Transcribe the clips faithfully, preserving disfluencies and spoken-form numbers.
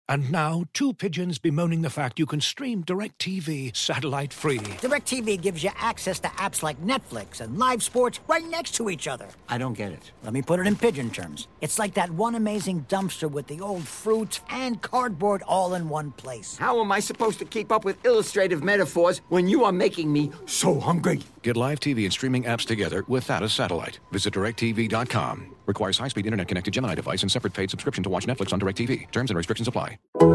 And now, two pigeons bemoaning the fact you can stream DirecTV satellite-free. DirecTV gives you access to apps like Netflix and live sports right next to each other. I don't get it. Let me put it in pigeon terms. It's like that one amazing dumpster with the old fruits and cardboard all in one place. How am I supposed to keep up with illustrative metaphors when you are making me so hungry? Get live T V and streaming apps together without a satellite. Visit direct T V dot com. Requires high-speed internet-connected Gemini device and separate paid subscription to watch Netflix on DirecTV. Terms and restrictions apply.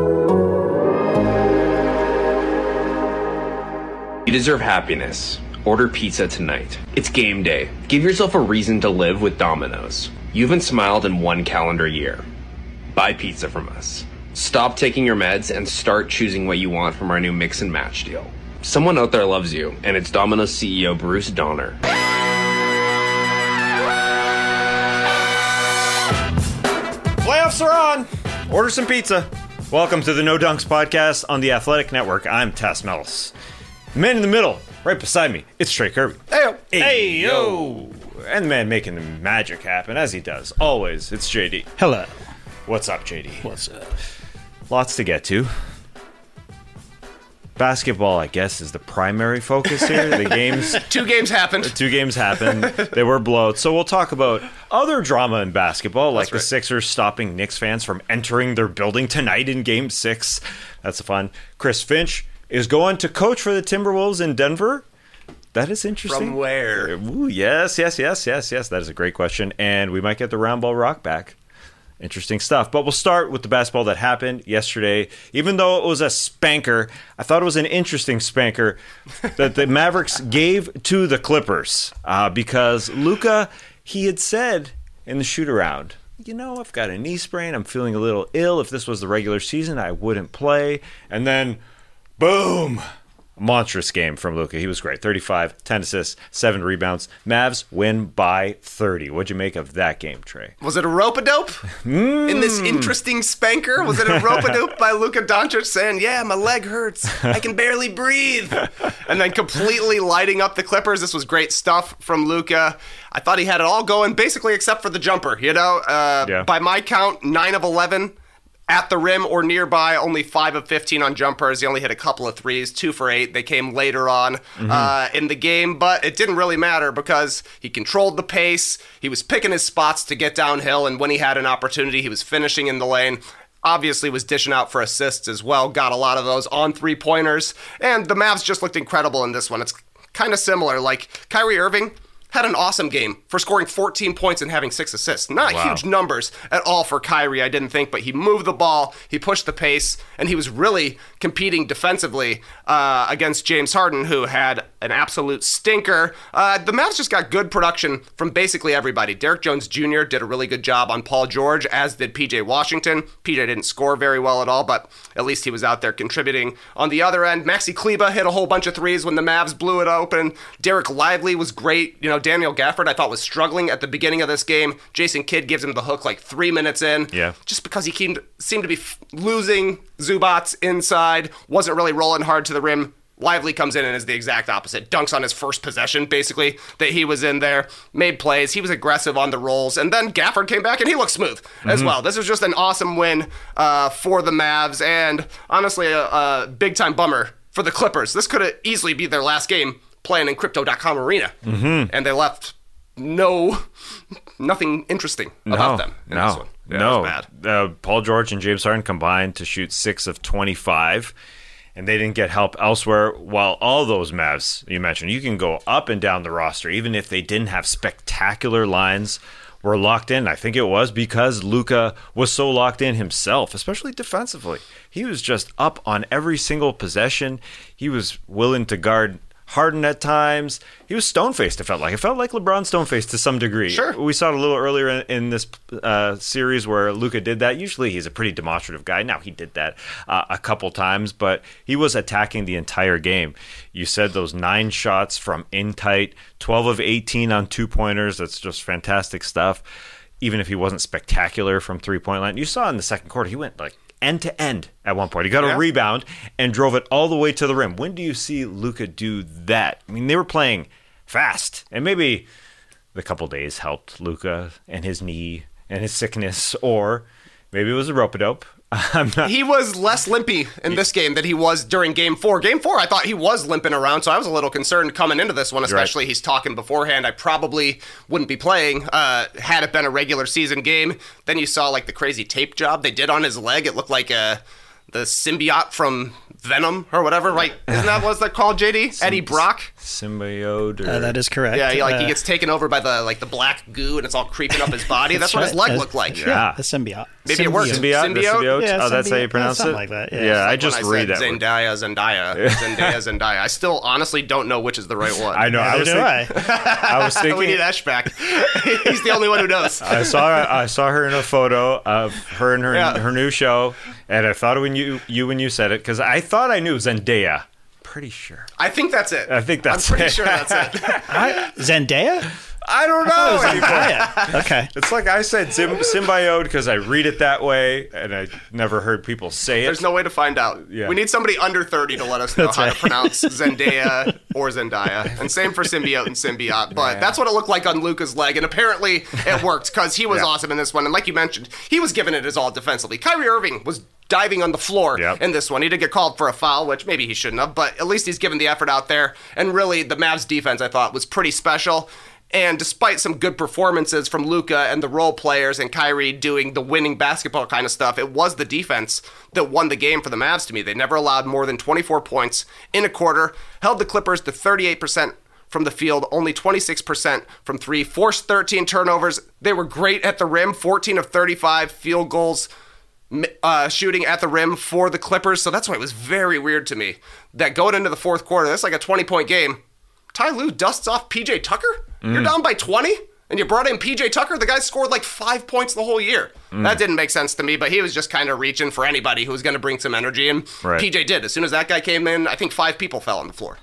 You deserve happiness. Order pizza tonight. It's game day. Give yourself a reason to live with Domino's. You haven't smiled in one calendar year. Buy pizza from us. Stop taking your meds and start choosing what you want from our new mix and match deal. Someone out there loves you, and it's Domino's C E O Bruce Donner. Playoffs are on. Order some pizza. Welcome to the No Dunks podcast on the Athletic Network. I'm Tess Mellis. The man in the middle, right beside me, it's Trey Kirby. Hey-o. Hey, yo. And the man making the magic happen, as he does always, it's J D. Hello. What's up, J D? What's up? Lots to get to. Basketball, I guess, is the primary focus here. The games... Two games happened. Two games happened. They were blowouts. So we'll talk about other drama in basketball, like That's the right. Sixers stopping Knicks fans from entering their building tonight in Game six. That's fun. Chris Finch is going to coach for the Timberwolves in Denver. That is interesting. From where? Ooh, yes, yes, yes, yes, yes. That is a great question. And we might get the Round Ball Rock back. Interesting stuff. But we'll start with the basketball that happened yesterday. Even though it was a spanker, I thought it was an interesting spanker that the Mavericks gave to the Clippers. Uh, because Luka, he had said in the shoot-around, you know, I've got a knee sprain. I'm feeling a little ill. If this was the regular season, I wouldn't play. And then, boom! Monstrous game from Luka. He was great. thirty-five, ten assists, seven rebounds. Mavs win by thirty. What'd you make of that game, Trey? Was it a rope-a-dope? Mm. In this interesting spanker? Was it a rope-a-dope by Luka Doncic saying, yeah, my leg hurts. I can barely breathe. And then completely lighting up the Clippers. This was great stuff from Luka. I thought he had it all going, basically except for the jumper. You know, uh, Yeah. by my count, nine of eleven. At the rim or nearby, only five of fifteen on jumpers. He only hit a couple of threes, two for eight. They came later on mm-hmm. uh, in the game, but it didn't really matter because he controlled the pace. He was picking his spots to get downhill, and when he had an opportunity, he was finishing in the lane. Obviously was dishing out for assists as well. Got a lot of those on three-pointers, and the Mavs just looked incredible in this one. It's kind of similar. Like Kyrie Irving had an awesome game for scoring fourteen points and having six assists. Not Wow. huge numbers at all for Kyrie, I didn't think, but he moved the ball, he pushed the pace, and he was really competing defensively uh, against James Harden, who had an absolute stinker. Uh, the Mavs just got good production from basically everybody. Derek Jones Junior did a really good job on Paul George, as did P J Washington. P J didn't score very well at all, but at least he was out there contributing. On the other end, Maxi Kleba hit a whole bunch of threes when the Mavs blew it open. Derek Lively was great. You know, Daniel Gafford, I thought, was struggling at the beginning of this game. Jason Kidd gives him the hook like three minutes in. Yeah. Just because he seemed, seemed to be f- losing Zubats inside, wasn't really rolling hard to the rim. Lively comes in and is the exact opposite. Dunks on his first possession, basically, that he was in there. Made plays. He was aggressive on the rolls. And then Gafford came back and he looked smooth mm-hmm. as well. This was just an awesome win uh, for the Mavs. And honestly, a, a big-time bummer for the Clippers. This could have easily be their last game playing in Crypto dot com Arena. Mm-hmm. And they left no, nothing interesting about no, them in no, this one. Yeah, no. it was bad. Uh, Paul George and James Harden combined to shoot six of twenty-five, and they didn't get help elsewhere. While all those Mavs you mentioned, you can go up and down the roster, even if they didn't have spectacular lines, were locked in. I think it was because Luka was so locked in himself, especially defensively. He was just up on every single possession. He was willing to guard Harden at times. He was stone-faced, it felt like. It felt like LeBron stone-faced to some degree. Sure. We saw it a little earlier in, in this uh, series where Luka did that. Usually he's a pretty demonstrative guy. Now he did that uh, a couple times, but he was attacking the entire game. You said those nine shots from in tight, twelve of eighteen on two-pointers. That's just fantastic stuff. Even if he wasn't spectacular from three-point line. You saw in the second quarter, he went like end to end at one point. He got yeah. a rebound and drove it all the way to the rim. When do you see Luka do that? I mean, they were playing fast, and maybe the couple days helped Luka and his knee and his sickness, or maybe it was a rope-a-dope. I'm not. He was less limpy in this game than he was during game four. Game four, I thought he was limping around, so I was a little concerned coming into this one, especially right. He's talking beforehand. I probably wouldn't be playing uh, had it been a regular season game. Then you saw like the crazy tape job they did on his leg. It looked like a, the symbiote from Venom or whatever, right? Isn't that what's that called, J D? Eddie Brock? Symbiote. Or... Uh, that is correct. Yeah, he, like uh, he gets taken over by the like the black goo and it's all creeping up his body. That's, That's what his right. leg Uh, looked like. Yeah. the symbiote. Maybe it works. Symbiote? The Symbiote? symbiote? Yeah, oh, that's how you symbiote. pronounce Something it? like that, yeah. Yeah, I Like just when I read said that word. Zendaya, Zendaya, Zendaya, Zendaya. I still honestly don't know which is the right one. I know. I Neither was, do think- I. I was thinking. We need Esh back. He's the only one who knows. I saw I saw her in a photo of her and her Yeah. her new show, and I thought when you you when you said it because I thought I knew Zendaya. Pretty sure. I think that's it. I think that's I'm pretty it. sure that's it. I, Zendaya? I don't know anymore. Zendaya. Okay. It's like I said sym- symbiote because I read it that way, and I never heard people say it. There's no way to find out. Yeah. We need somebody under thirty to let us know That's how right. to pronounce Zendaya or Zendaya. And same for symbiote and symbiote. But that's what it looked like on Luka's leg. And apparently it worked because he was Yeah. awesome in this one. And like you mentioned, he was giving it his all defensively. Kyrie Irving was diving on the floor Yep. in this one. He did get called for a foul, which maybe he shouldn't have, but at least he's given the effort out there. And really, the Mavs defense, I thought, was pretty special. And despite some good performances from Luka and the role players and Kyrie doing the winning basketball kind of stuff, it was the defense that won the game for the Mavs to me. They never allowed more than twenty-four points in a quarter, held the Clippers to thirty-eight percent from the field, only twenty-six percent from three, forced thirteen turnovers. They were great at the rim, fourteen of thirty-five field goals uh, shooting at the rim for the Clippers. So that's why it was very weird to me that going into the fourth quarter, that's like a twenty-point game. Ty Lue dusts off P J Tucker? You're down by twenty? And you brought in P J Tucker? The guy scored like five points the whole year. That didn't make sense to me, but he was just kind of reaching for anybody who was going to bring some energy, and Right. P J did. As soon as that guy came in, I think five people fell on the floor.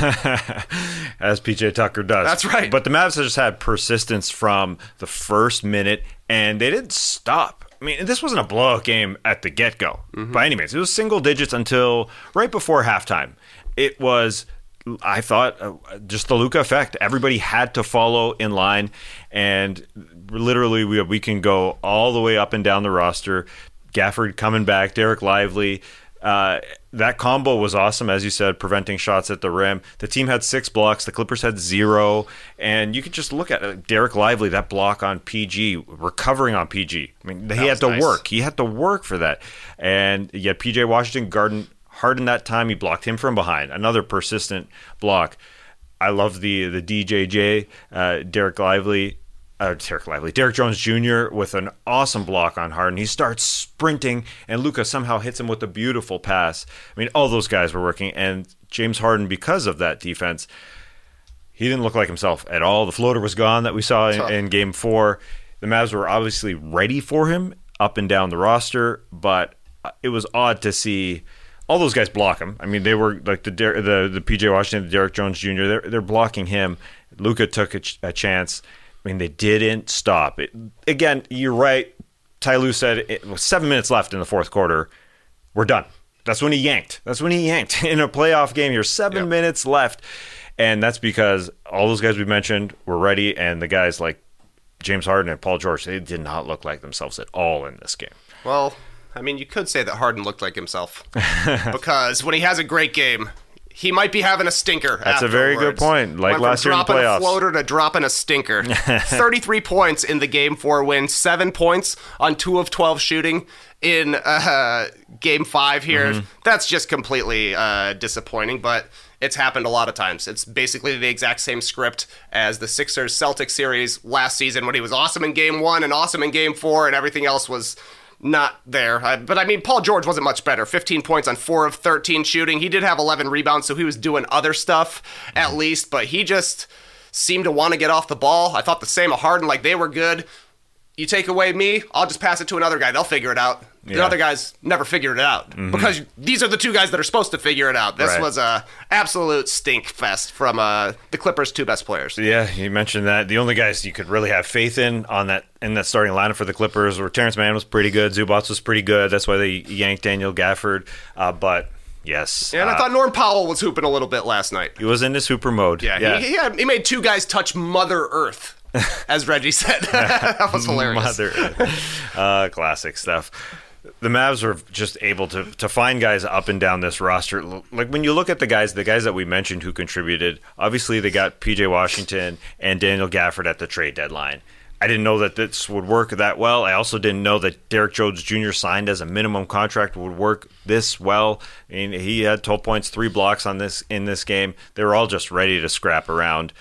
As P J Tucker does. That's right. But the Mavs just had persistence from the first minute, and they didn't stop. I mean, this wasn't a blowout game at the get-go by any means. It was single digits until right before halftime. It was, I thought, uh, just the Luka effect. Everybody had to follow in line, and literally we, we can go all the way up and down the roster. Gafford coming back, Derek Lively. Uh, that combo was awesome, as you said, preventing shots at the rim. The team had six blocks. The Clippers had zero. And you could just look at it. Derek Lively, that block on P G, recovering on P G. I mean, he had was to nice. work. He had to work for that. And yet P J Washington guarding Harden that time. He blocked him from behind. Another persistent block. I love the the D J J, uh, Derek Lively. Uh, Derek Lively, Derek Jones Junior with an awesome block on Harden. He starts sprinting, and Luka somehow hits him with a beautiful pass. I mean, all those guys were working, and James Harden, because of that defense, he didn't look like himself at all. The floater was gone that we saw in, in Game Four. The Mavs were obviously ready for him up and down the roster, but it was odd to see all those guys block him. I mean, they were like the the the P J Washington, the Derek Jones Junior They're they're blocking him. Luka took a, ch- a chance. I mean, they didn't stop it. Again, you're right. Ty Lue said it was seven minutes left in the fourth quarter. We're done. That's when he yanked. That's when he yanked in a playoff game. You're seven Yep. minutes left, and that's because all those guys we mentioned were ready, and the guys like James Harden and Paul George, they did not look like themselves at all in this game. Well, I mean, you could say that Harden looked like himself because when he has a great game, he might be having a stinker. That's a very good afterwards. point, like Went last from year in the dropping playoffs. a floater to dropping a stinker. thirty-three points in the game four win, seven points on two of twelve shooting in uh, game five here. Mm-hmm. That's just completely uh, disappointing, but it's happened a lot of times. It's basically the exact same script as the Sixers-Celtics series last season when he was awesome in game one and awesome in game four and everything else was not there. Uh, but I mean, Paul George wasn't much better. fifteen points on four of thirteen shooting. He did have eleven rebounds, so he was doing other stuff at least, but he just seemed to want to get off the ball. I thought the same of Harden, like they were good. You take away me, I'll just pass it to another guy. They'll figure it out. The Yeah. other guys never figured it out because these are the two guys that are supposed to figure it out. This Right. was a absolute stink fest from uh, the Clippers' two best players. Yeah, you mentioned that. The only guys you could really have faith in on that in that starting lineup for the Clippers were Terrence Mann was pretty good, Zubats was pretty good. That's why they yanked Daniel Gafford. Uh, but yes, And uh, I thought Norm Powell was hooping a little bit last night. he was in his super mode. Yeah, yeah. He, he, had, he made two guys touch Mother Earth, as Reggie said. That was hilarious. Mother, uh, classic stuff. The Mavs are just able to, to find guys up and down this roster. Like when you look at the guys, the guys that we mentioned who contributed, obviously they got P J Washington and Daniel Gafford at the trade deadline. I didn't know that this would work that well. I also didn't know that Derek Jones Junior signed as a minimum contract would work this well. I mean, he had twelve points, three blocks on this in this game. They were all just ready to scrap around.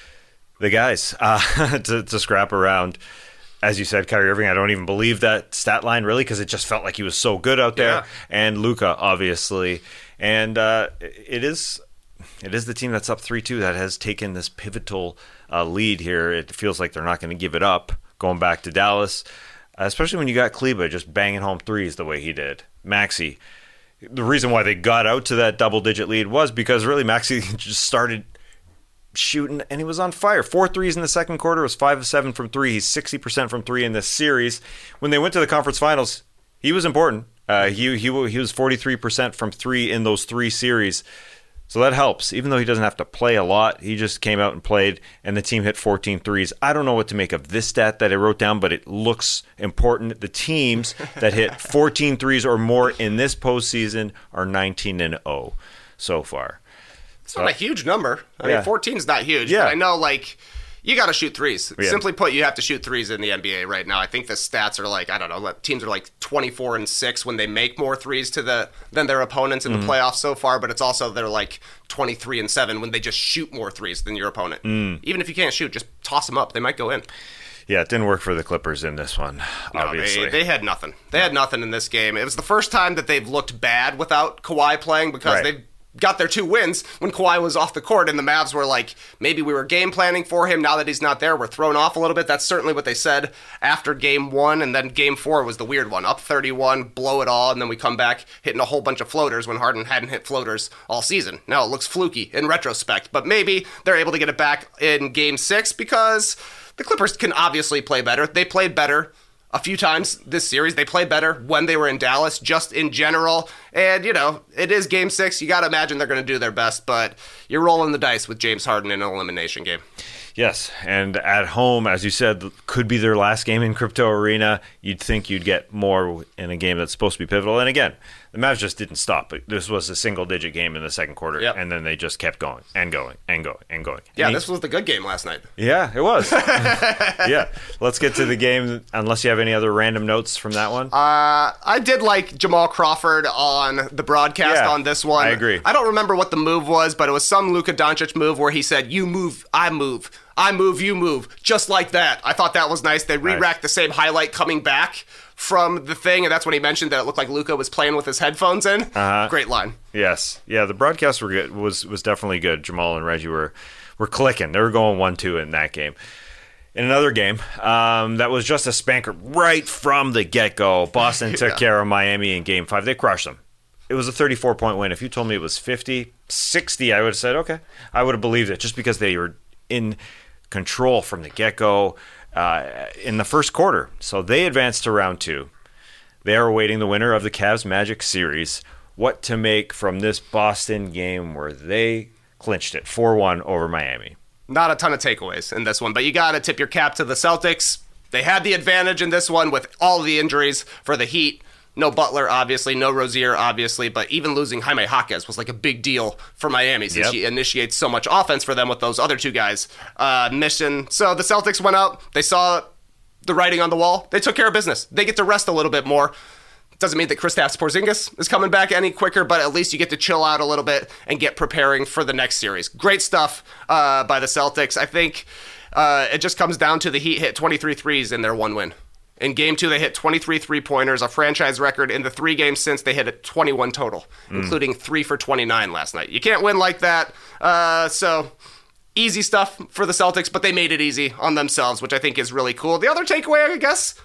The guys uh, to, to scrap around. As you said, Kyrie Irving, I don't even believe that stat line really because it just felt like he was so good out there. Yeah. And Luka, obviously. And uh, it is it is the team that's up three two that has taken this pivotal uh, lead here. It feels like they're not going to give it up going back to Dallas, especially when you got Kleba just banging home threes the way he did. Maxey, the reason why they got out to that double-digit lead was because really Maxey just started shooting, and he was on fire. Four threes in the second quarter, was five of seven from three. He's sixty percent from three in this series. When they went to the conference finals, he was important. Uh, he, he, he was forty-three percent from three in those three series. So that helps. Even though he doesn't have to play a lot, he just came out and played, and the team hit fourteen threes. I don't know what to make of this stat that I wrote down, but it looks important. The teams that hit fourteen threes or more in this postseason are nineteen and oh so far. It's not a huge number. I Yeah. mean, fourteen is not huge. Yeah. But I know, like, you got to shoot threes. Yeah. Simply put, you have to shoot threes in the N B A right now. I think the stats are like, I don't know, teams are like twenty-four and six when they make more threes to the than their opponents in Mm-hmm. the playoffs so far, but it's also they're like twenty-three and seven when they just shoot more threes than your opponent. Mm. Even if you can't shoot, just toss them up. They might go in. Yeah, it didn't work for the Clippers in this one, No, obviously. they, they had nothing. They had nothing in this game. It was the first time that they've looked bad without Kawhi playing because Right. they've got their two wins when Kawhi was off the court, and the Mavs were like, maybe we were game planning for him. Now that he's not there, we're thrown off a little bit. That's certainly what they said after game one, and then game four was the weird one. Up thirty-one, blow it all, and then we come back hitting a whole bunch of floaters when Harden hadn't hit floaters all season. Now it looks fluky in retrospect, but maybe they're able to get it back in game six because the Clippers can obviously play better. They played better a few times this series. They played better when they were in Dallas, just in general. And, you know, it is game six. You got to imagine they're going to do their best, but you're rolling the dice with James Harden in an elimination game. Yes, and at home, as you said, could be their last game in Crypto Arena. You'd think you'd get more in a game that's supposed to be pivotal. And again, the Mavs just didn't stop. This was a single-digit game in the second quarter, Yep. and then they just kept going and going and going and going. Yeah, And this was the good game last night. Yeah, it was. Yeah, let's get to the game, unless you have any other random notes from that one. Uh, I did like Jamal Crawford on the broadcast Yeah, on this one. I agree. I don't remember what the move was, but it was some Luka Doncic move where he said, you move, I move. I move, you move. Just like that. I thought that was nice. They re-racked the same highlight coming back from the thing, and that's when he mentioned that it looked like Luka was playing with his headphones in. Uh-huh. Great line. Yes, yeah, the broadcast were good, was was definitely good. Jamal and Reggie were were clicking. They were going one two in that game. In another game, um, that was just a spanker right from the get go. Boston took Yeah. care of Miami in Game Five. They crushed them. It was a thirty-four point win. If you told me it was fifty, sixty, I would have said okay. I would have believed it just because they were in control from the get go uh, in the first quarter. So they advanced to round two. They are awaiting the winner of the Cavs Magic series. What to make from this Boston game where they clinched it four one over Miami. Not a ton of takeaways in this one, but you got to tip your cap to the Celtics. They had the advantage in this one with all the injuries for the Heat. No Butler, obviously. No Rozier, obviously. But even losing Jaime Jaquez was like a big deal for Miami since Yep. he initiates so much offense for them with those other two guys uh, missing. So the Celtics went out. They saw the writing on the wall. They took care of business. They get to rest a little bit more. Doesn't mean that Kristaps Porzingis is coming back any quicker, but at least you get to chill out a little bit and get preparing for the next series. Great stuff uh, by the Celtics. I think uh, it just comes down to the Heat hit twenty-three threes in their one win. In game two, they hit twenty-three three-pointers, a franchise record. In the three games since, they hit a twenty-one total, mm. including three for twenty-nine last night. You can't win like that. Uh, so, easy stuff for the Celtics, but they made it easy on themselves, which I think is really cool. The other takeaway, I guess,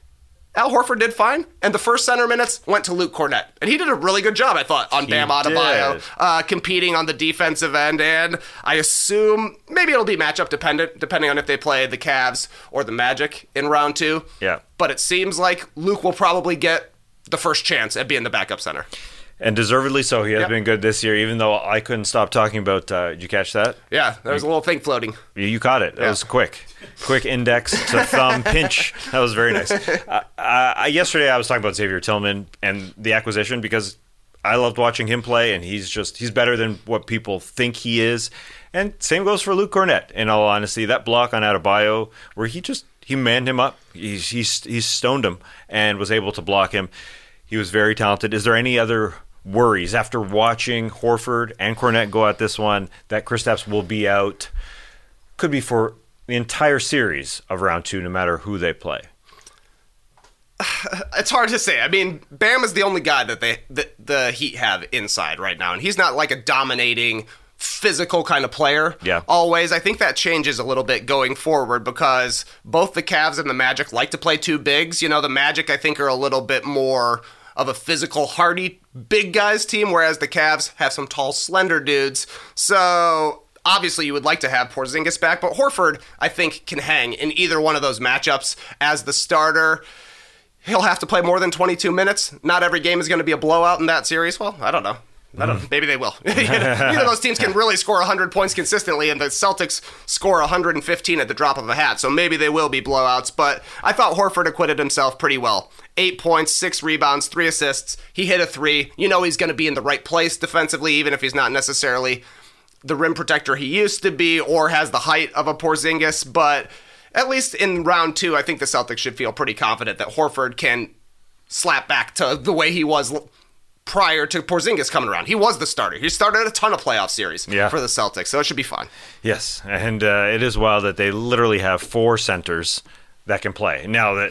Al Horford did fine, and the first center minutes went to Luke Cornett. And he did a really good job, I thought, on He Bam Adebayo, did. uh, competing on the defensive end. And I assume maybe it'll be matchup dependent, depending on if they play the Cavs or the Magic in round two. Yeah. But it seems like Luke will probably get the first chance at being the backup center. And deservedly so. He has Yep. been good this year, even though I couldn't stop talking about. Uh, did you catch that? Yeah, there was a little thing floating. You, you caught it. It Yeah. was quick. Quick index to thumb pinch. That was very nice. Uh, uh, yesterday, I was talking about Xavier Tillman and the acquisition because I loved watching him play, and he's just he's better than what people think he is. And same goes for Luke Cornett. In all honesty, that block on Adebayo where he just he manned him up, he he he stoned him and was able to block him. He was very talented. Is there any other worries after watching Horford and Cornett go at this one that Kristaps will be out? Could be for the entire series of round two, no matter who they play. It's hard to say. I mean, Bam is the only guy that they the, the Heat have inside right now, and he's not like a dominating physical kind of player. Yeah. Always. I think that changes a little bit going forward because both the Cavs and the Magic like to play two bigs. You know, the Magic I think are a little bit more of a physical, hardy, big guys team, whereas the Cavs have some tall, slender dudes. So obviously you would like to have Porzingis back, but Horford, I think, can hang in either one of those matchups as the starter. He'll have to play more than twenty-two minutes. Not every game is going to be a blowout in that series. Well, I don't know. I don't know. Maybe they will. Neither of those teams can really score one hundred points consistently, and the Celtics score one hundred fifteen at the drop of a hat, so maybe they will be blowouts. But I thought Horford acquitted himself pretty well. Eight points, six rebounds, three assists. He hit a three. You know he's going to be in the right place defensively, even if he's not necessarily the rim protector he used to be or has the height of a Porzingis. But at least in round two, I think the Celtics should feel pretty confident that Horford can slap back to the way he was prior to Porzingis coming around. He was the starter. He started a ton of playoff series yeah. for the Celtics, so it should be fun. Yes, and uh, it is wild that they literally have four centers that can play. Now that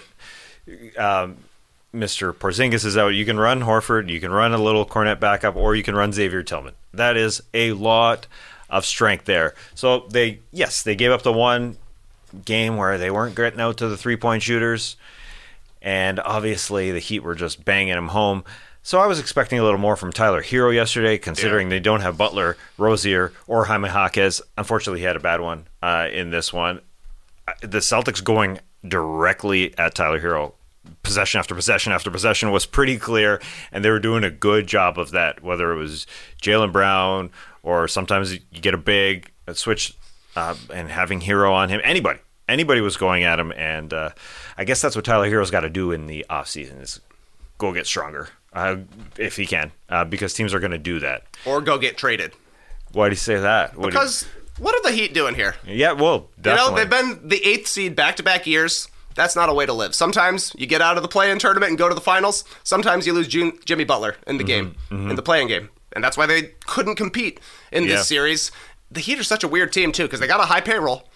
um, Mister Porzingis is out, you can run Horford, you can run a little Cornett backup, or you can run Xavier Tillman. That is a lot of strength there. So they, yes, they gave up the one game where they weren't getting out to the three-point shooters, and obviously the Heat were just banging them home. So I was expecting a little more from Tyler Hero yesterday, considering yeah. they don't have Butler, Rozier, or Jaime Jaquez. Unfortunately, he had a bad one uh, in this one. The Celtics going directly at Tyler Hero, possession after possession after possession, was pretty clear, and they were doing a good job of that, whether it was Jaylen Brown or sometimes you get a big switch uh, and having Hero on him. Anybody. Anybody was going at him, and uh, I guess that's what Tyler Hero's got to do in the offseason is go get stronger. Uh, if he can, uh, because teams are going to do that. Or go get traded. Why do you say that? What because you... what are the Heat doing here? Yeah, well, definitely. You know, they've been the eighth seed back-to-back years. That's not a way to live. Sometimes you get out of the play-in tournament and go to the finals. Sometimes you lose June, Jimmy Butler in the mm-hmm, game, mm-hmm. in the play-in game. And that's why they couldn't compete in this yeah. series. The Heat are such a weird team, too, because they got a high payroll.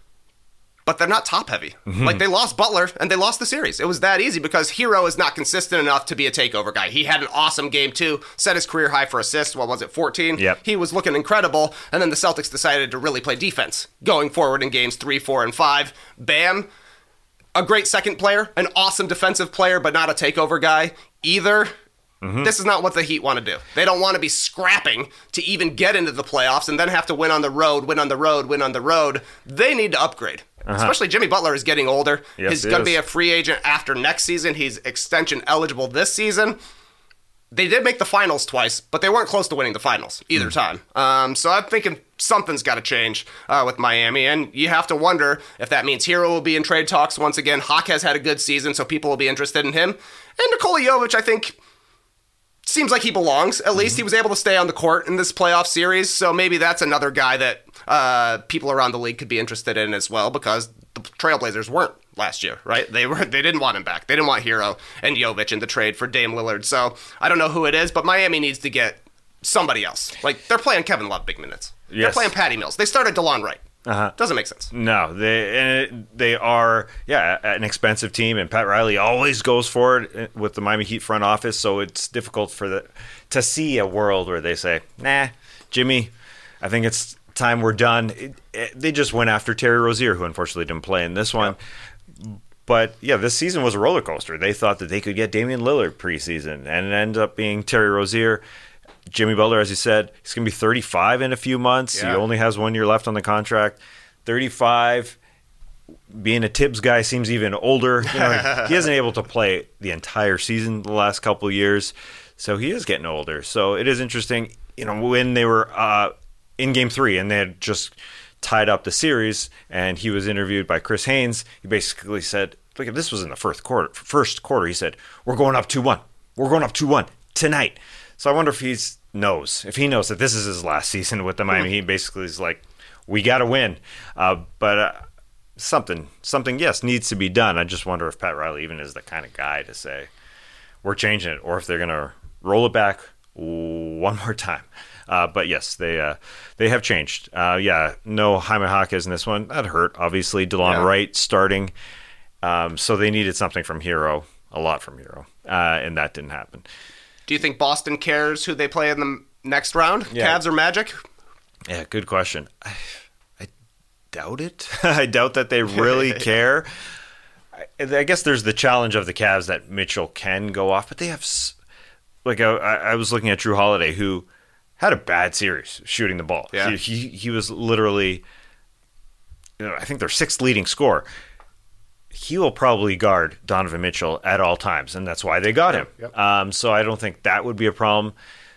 But they're not top-heavy. Mm-hmm. Like, they lost Butler, and they lost the series. It was that easy because Hero is not consistent enough to be a takeover guy. He had an awesome game, too. Set his career high for assists. What was it, fourteen? Yep. He was looking incredible. And then the Celtics decided to really play defense going forward in games three, four, and five. Bam, a great second player, an awesome defensive player, but not a takeover guy either. Mm-hmm. This is not what the Heat want to do. They don't want to be scrapping to even get into the playoffs and then have to win on the road, win on the road, win on the road. They need to upgrade. Uh-huh. Especially Jimmy Butler is getting older. Yes, He's going to be a free agent after next season. He's extension eligible this season. They did make the finals twice, but they weren't close to winning the finals either mm. time. Um, so I'm thinking something's got to change uh, with Miami, and you have to wonder if that means Hero will be in trade talks once again. Hawk has had a good season, so people will be interested in him. And Nikola Jovic, I think, seems like he belongs. At least mm-hmm. he was able to stay on the court in this playoff series, so maybe that's another guy that uh, people around the league could be interested in as well, because the Trailblazers weren't last year, right? They were they didn't want him back. They didn't want Hero and Jovic in the trade for Dame Lillard. So I don't know who it is, but Miami needs to get somebody else. Like, they're playing Kevin Love big minutes. Yes. They're playing Patty Mills. They started DeLon Wright. Uh-huh. Doesn't make sense. No, they and it, they are yeah an expensive team, and Pat Riley always goes for it with the Miami Heat front office. So it's difficult for the to see a world where they say, "Nah, Jimmy, I think it's time we're done." It, it, they just went after Terry Rozier, who unfortunately didn't play in this one. Yep. But yeah, this season was a roller coaster. They thought that they could get Damian Lillard preseason, and it ended up being Terry Rozier. Jimmy Butler, as you said, he's going to be thirty-five in a few months. Yeah. He only has one year left on the contract. thirty-five, being a Tibbs guy seems even older. You know, he hasn't been able to play the entire season the last couple of years. So he is getting older. So it is interesting, you know, when they were uh, in game three and they had just tied up the series and he was interviewed by Chris Haynes, he basically said, look, if this was in the first quarter, first quarter, he said, we're going up two one. We're going up two one tonight. So I wonder if he knows, if he knows that this is his last season with the Miami Heat. Basically is like, we got to win. Uh, but uh, something, something, yes, needs to be done. I just wonder if Pat Riley even is the kind of guy to say, we're changing it, or if they're going to roll it back one more time. Uh, but yes, they uh, they have changed. Uh, yeah, no Jaime Jaquez in this one. That hurt, obviously. DeLon yeah. Wright starting. Um, so they needed something from Hero, a lot from Hero, uh, and that didn't happen. Do you think Boston cares who they play in the next round? Yeah. Cavs or Magic? Yeah, good question. I, I doubt it. I doubt that they really care. I, I guess there's the challenge of the Cavs that Mitchell can go off, but they have like I, I was looking at Drew Holiday, who had a bad series shooting the ball. Yeah. He, he he was literally, you know, I think their sixth leading scorer. He will probably guard Donovan Mitchell at all times, and that's why they got him. Yep. Um, so I don't think that would be a problem.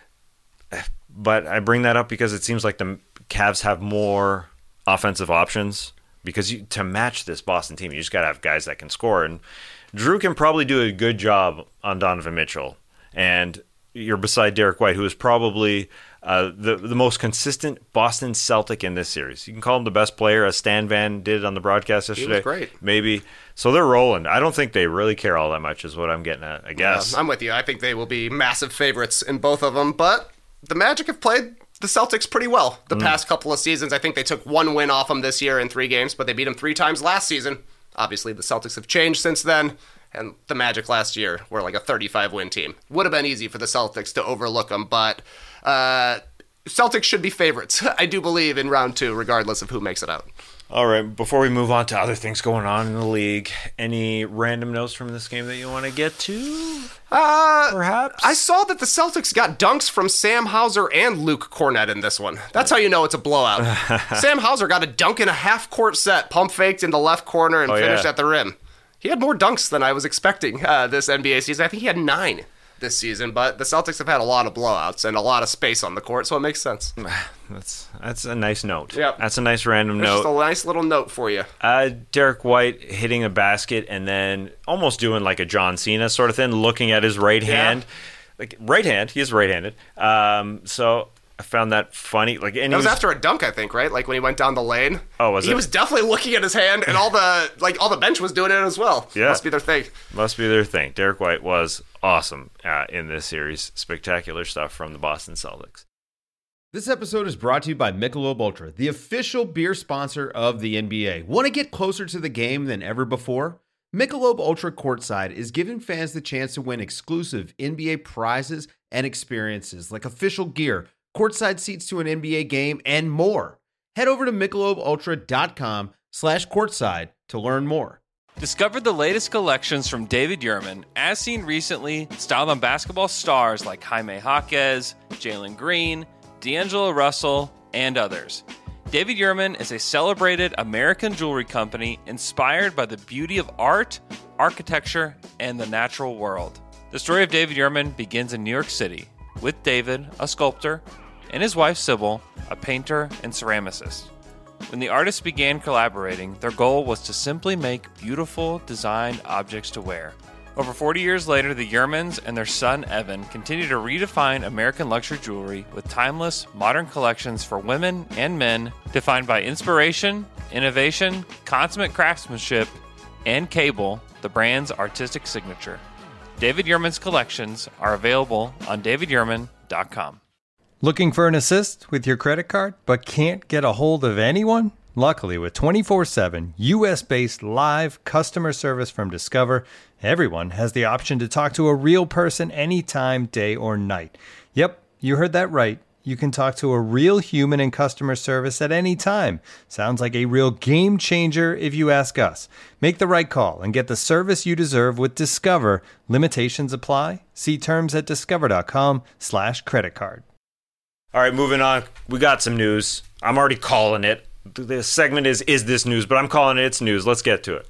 But I bring that up because it seems like the Cavs have more offensive options, because you, to match this Boston team, you just got to have guys that can score. And Drew can probably do a good job on Donovan Mitchell. And you're beside Derek White, who is probably uh, the the most consistent Boston Celtic in this series. You can call him the best player, as Stan Van did on the broadcast yesterday. He was great. Maybe. So they're rolling. I don't think they really care all that much is what I'm getting at, I guess. Yeah, I'm with you. I think they will be massive favorites in both of them. But the Magic have played the Celtics pretty well the mm. past couple of seasons. I think they took one win off them this year in three games, but they beat them three times last season. Obviously, the Celtics have changed since then. And the Magic last year were like a thirty-five win team. Would have been easy for the Celtics to overlook them, but uh, Celtics should be favorites, I do believe, in round two, regardless of who makes it out. All right, before we move on to other things going on in the league, any random notes from this game that you want to get to? Uh, Perhaps? I saw that the Celtics got dunks from Sam Hauser and Luke Cornett in this one. That's how you know it's a blowout. Sam Hauser got a dunk in a half-court set, pump faked in the left corner, and oh, finished yeah. at the rim. He had more dunks than I was expecting uh, this N B A season. I think he had nine this season, but the Celtics have had a lot of blowouts and a lot of space on the court, so it makes sense. That's that's a nice note. Yep. That's a nice random There's note. just a nice little note for you. Uh, Derek White hitting a basket and then almost doing like a John Cena sort of thing, looking at his right Yeah. hand. Like right hand, he's right-handed. Um, so I found that funny. Like, and That he was, was after a dunk, I think, right? Like when he went down the lane. Oh, was he it? was definitely looking at his hand, and all the like all the bench was doing it as well. Yeah. Must be their thing. Must be their thing. Derek White was awesome uh, in this series. Spectacular stuff from the Boston Celtics. This episode is brought to you by Michelob Ultra, the official beer sponsor of the N B A. Want to get closer to the game than ever before? Michelob Ultra Courtside is giving fans the chance to win exclusive N B A prizes and experiences like official gear, courtside seats to an N B A game, and more. Head over to michelobultra.com slash courtside to learn more. Discover the latest collections from David Yurman, as seen recently, styled on basketball stars like Jaime Jaquez, Jalen Green, D'Angelo Russell, and others. David Yurman is a celebrated American jewelry company inspired by the beauty of art, architecture, and the natural world. The story of David Yurman begins in New York City, with David, a sculptor, and his wife Sybil, a painter and ceramicist. When the artists began collaborating, their goal was to simply make beautiful, designed objects to wear. Over forty years later, the Yurmans and their son Evan continue to redefine American luxury jewelry with timeless, modern collections for women and men, defined by inspiration, innovation, consummate craftsmanship, and Cable, the brand's artistic signature. David Yurman's collections are available on david yurman dot com. Looking for an assist with your credit card, but can't get a hold of anyone? Luckily, with twenty-four seven U S-based live customer service from Discover, everyone has the option to talk to a real person anytime, day or night. Yep, you heard that right. You can talk to a real human in customer service at any time. Sounds like a real game changer if you ask us. Make the right call and get the service you deserve with Discover. Limitations apply. See terms at discover.com slash credit card. All right, moving on. We got some news. I'm already calling it. The segment is, is this news? But I'm calling it, it's news. Let's get to it.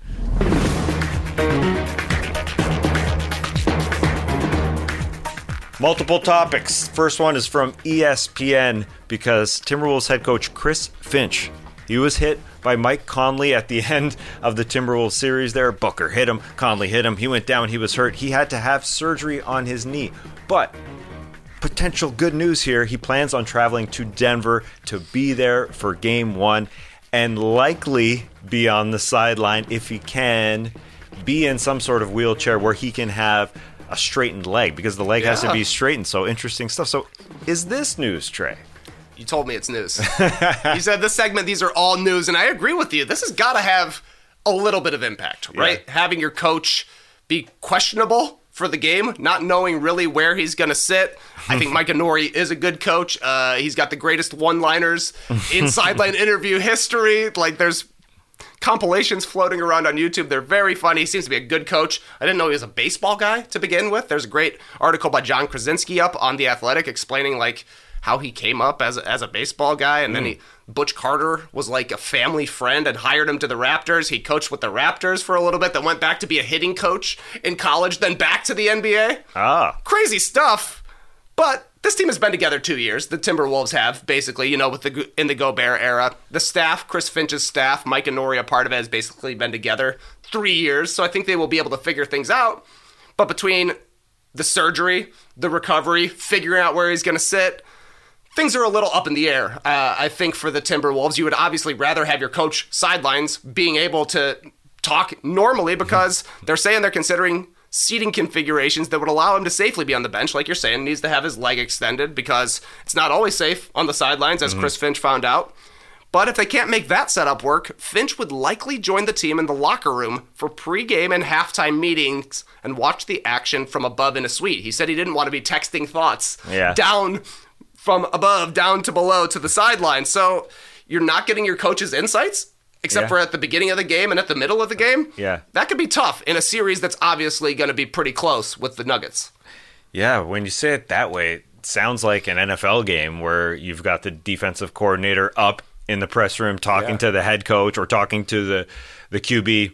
Multiple topics. First one is from E S P N because Timberwolves head coach Chris Finch, he was hit by Mike Conley at the end of the Timberwolves series there. Booker hit him. Conley hit him. He went down. He was hurt. He had to have surgery on his knee. But potential good news here. He plans on traveling to Denver to be there for game one and likely be on the sideline if he can be in some sort of wheelchair where he can have a straightened leg because the leg yeah. has to be straightened. So interesting stuff. So is this news, Trey? You told me it's news. You said this segment, these are all news, and I agree with you. This has got to have a little bit of impact, right? Yeah. Having your coach be questionable for the game, not knowing really where he's going to sit. I think Mike Inori is a good coach. Uh, he's got the greatest one-liners in sideline interview history. Like, there's compilations floating around on YouTube. They're very funny. He seems to be a good coach. I didn't know he was a baseball guy to begin with. There's a great article by John Krasinski up on The Athletic explaining, like, how he came up as a, as a baseball guy, and mm. then he Butch Carter was like a family friend and hired him to the Raptors. He coached with the Raptors for a little bit, then went back to be a hitting coach in college, then back to the N B A. Ah. Crazy stuff. But this team has been together two years. The Timberwolves have, basically, you know, with the in the Gobert era. The staff, Chris Finch's staff, Mike Inori, a part of it, has basically been together three years. So I think they will be able to figure things out. But between the surgery, the recovery, figuring out where he's going to sit, things are a little up in the air. Uh, I think for the Timberwolves, you would obviously rather have your coach sidelines being able to talk normally because they're saying they're considering seating configurations that would allow him to safely be on the bench. Like you're saying, he needs to have his leg extended because it's not always safe on the sidelines, as mm-hmm. Chris Finch found out. But if they can't make that setup work, Finch would likely join the team in the locker room for pregame and halftime meetings and watch the action from above in a suite. He said he didn't want to be texting thoughts yeah. down from above down to below to the sideline. So you're not getting your coach's insights, except yeah. for at the beginning of the game and at the middle of the game. Yeah. That could be tough in a series that's obviously going to be pretty close with the Nuggets. Yeah, when you say it that way, it sounds like an N F L game where you've got the defensive coordinator up in the press room talking yeah. to the head coach or talking to the, the Q B.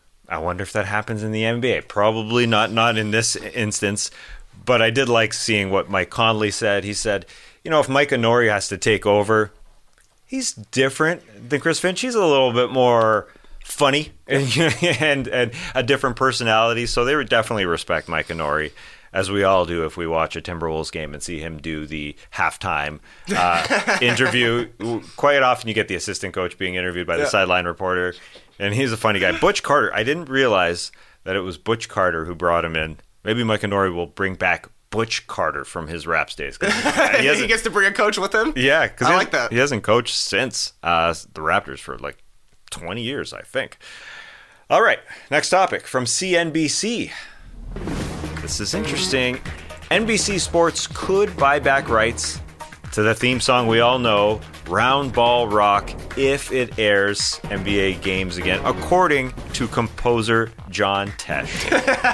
I wonder if that happens in the N B A. Probably not, not in this instance. But I did like seeing what Mike Conley said. He said, you know, if Mike Inori has to take over, he's different than Chris Finch. He's a little bit more funny and, and and a different personality. So they would definitely respect Mike Inori, as we all do if we watch a Timberwolves game and see him do the halftime uh, interview. Quite often you get the assistant coach being interviewed by the yeah. sideline reporter, and he's a funny guy. Butch Carter, I didn't realize that it was Butch Carter who brought him in. Maybe Mike Inori will bring back Butch Carter from his Raps days. He, he gets to bring a coach with him? Yeah, because I like that. He hasn't coached since uh, the Raptors for like twenty years, I think. All right, next topic from C N B C. This is interesting. N B C Sports could buy back rights to the theme song we all know, Round Ball Rock, if it airs N B A games again, according to composer John Tesh.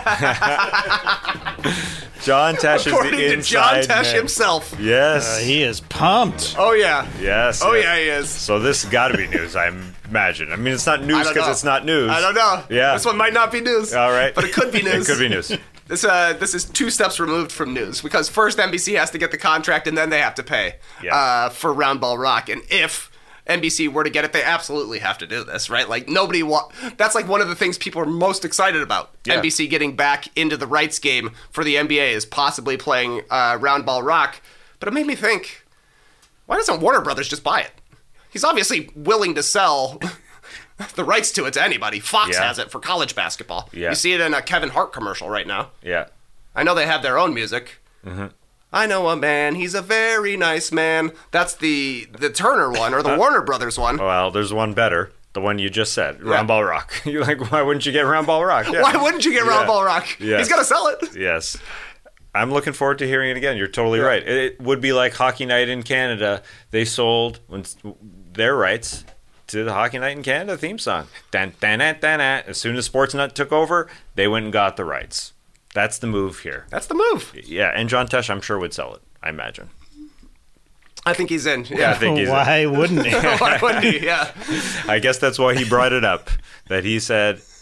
John Tesh according is the to John inside Tesh man. himself. Yes. Uh, he is pumped. Oh, yeah. Yes. Oh, yes. yeah, he is. So this got to be news, I imagine. I mean, it's not news because it's not news. I don't know. Yeah. This one might not be news. All right. But it could be news. It could be news. This uh, this is two steps removed from news because first N B C has to get the contract and then they have to pay yeah. uh, for Round Ball Rock. And if N B C were to get it, they absolutely have to do this, right? Like nobody wa- that's like one of the things people are most excited about. Yeah. N B C getting back into the rights game for the N B A is possibly playing uh, Round Ball Rock. But it made me think, why doesn't Warner Brothers just buy it? He's obviously willing to sell the rights to it to anybody. Fox yeah. has it for college basketball. Yeah. You see it in a Kevin Hart commercial right now. Yeah. I know they have their own music. Mm-hmm. I know a man, he's a very nice man. That's the the Turner one or the Warner Brothers one. Well, there's one better. The one you just said, yeah. Round Ball Rock. You're like, why wouldn't you get Round Ball Rock? Yeah. Why wouldn't you get Round yeah. Ball Rock? Yes. He's going to sell it. Yes. I'm looking forward to hearing it again. You're totally yeah. right. It would be like Hockey Night in Canada. They sold when, their rights to the Hockey Night in Canada theme song. Dun, dun, dun, dun, dun. As soon as Sportsnet took over, they went and got the rights. That's the move here. That's the move. Yeah, and John Tesh, I'm sure, would sell it, I imagine. I think he's in. Yeah, I think he's why in. wouldn't he? Why wouldn't he? Yeah. I guess that's why he brought it up. That he said,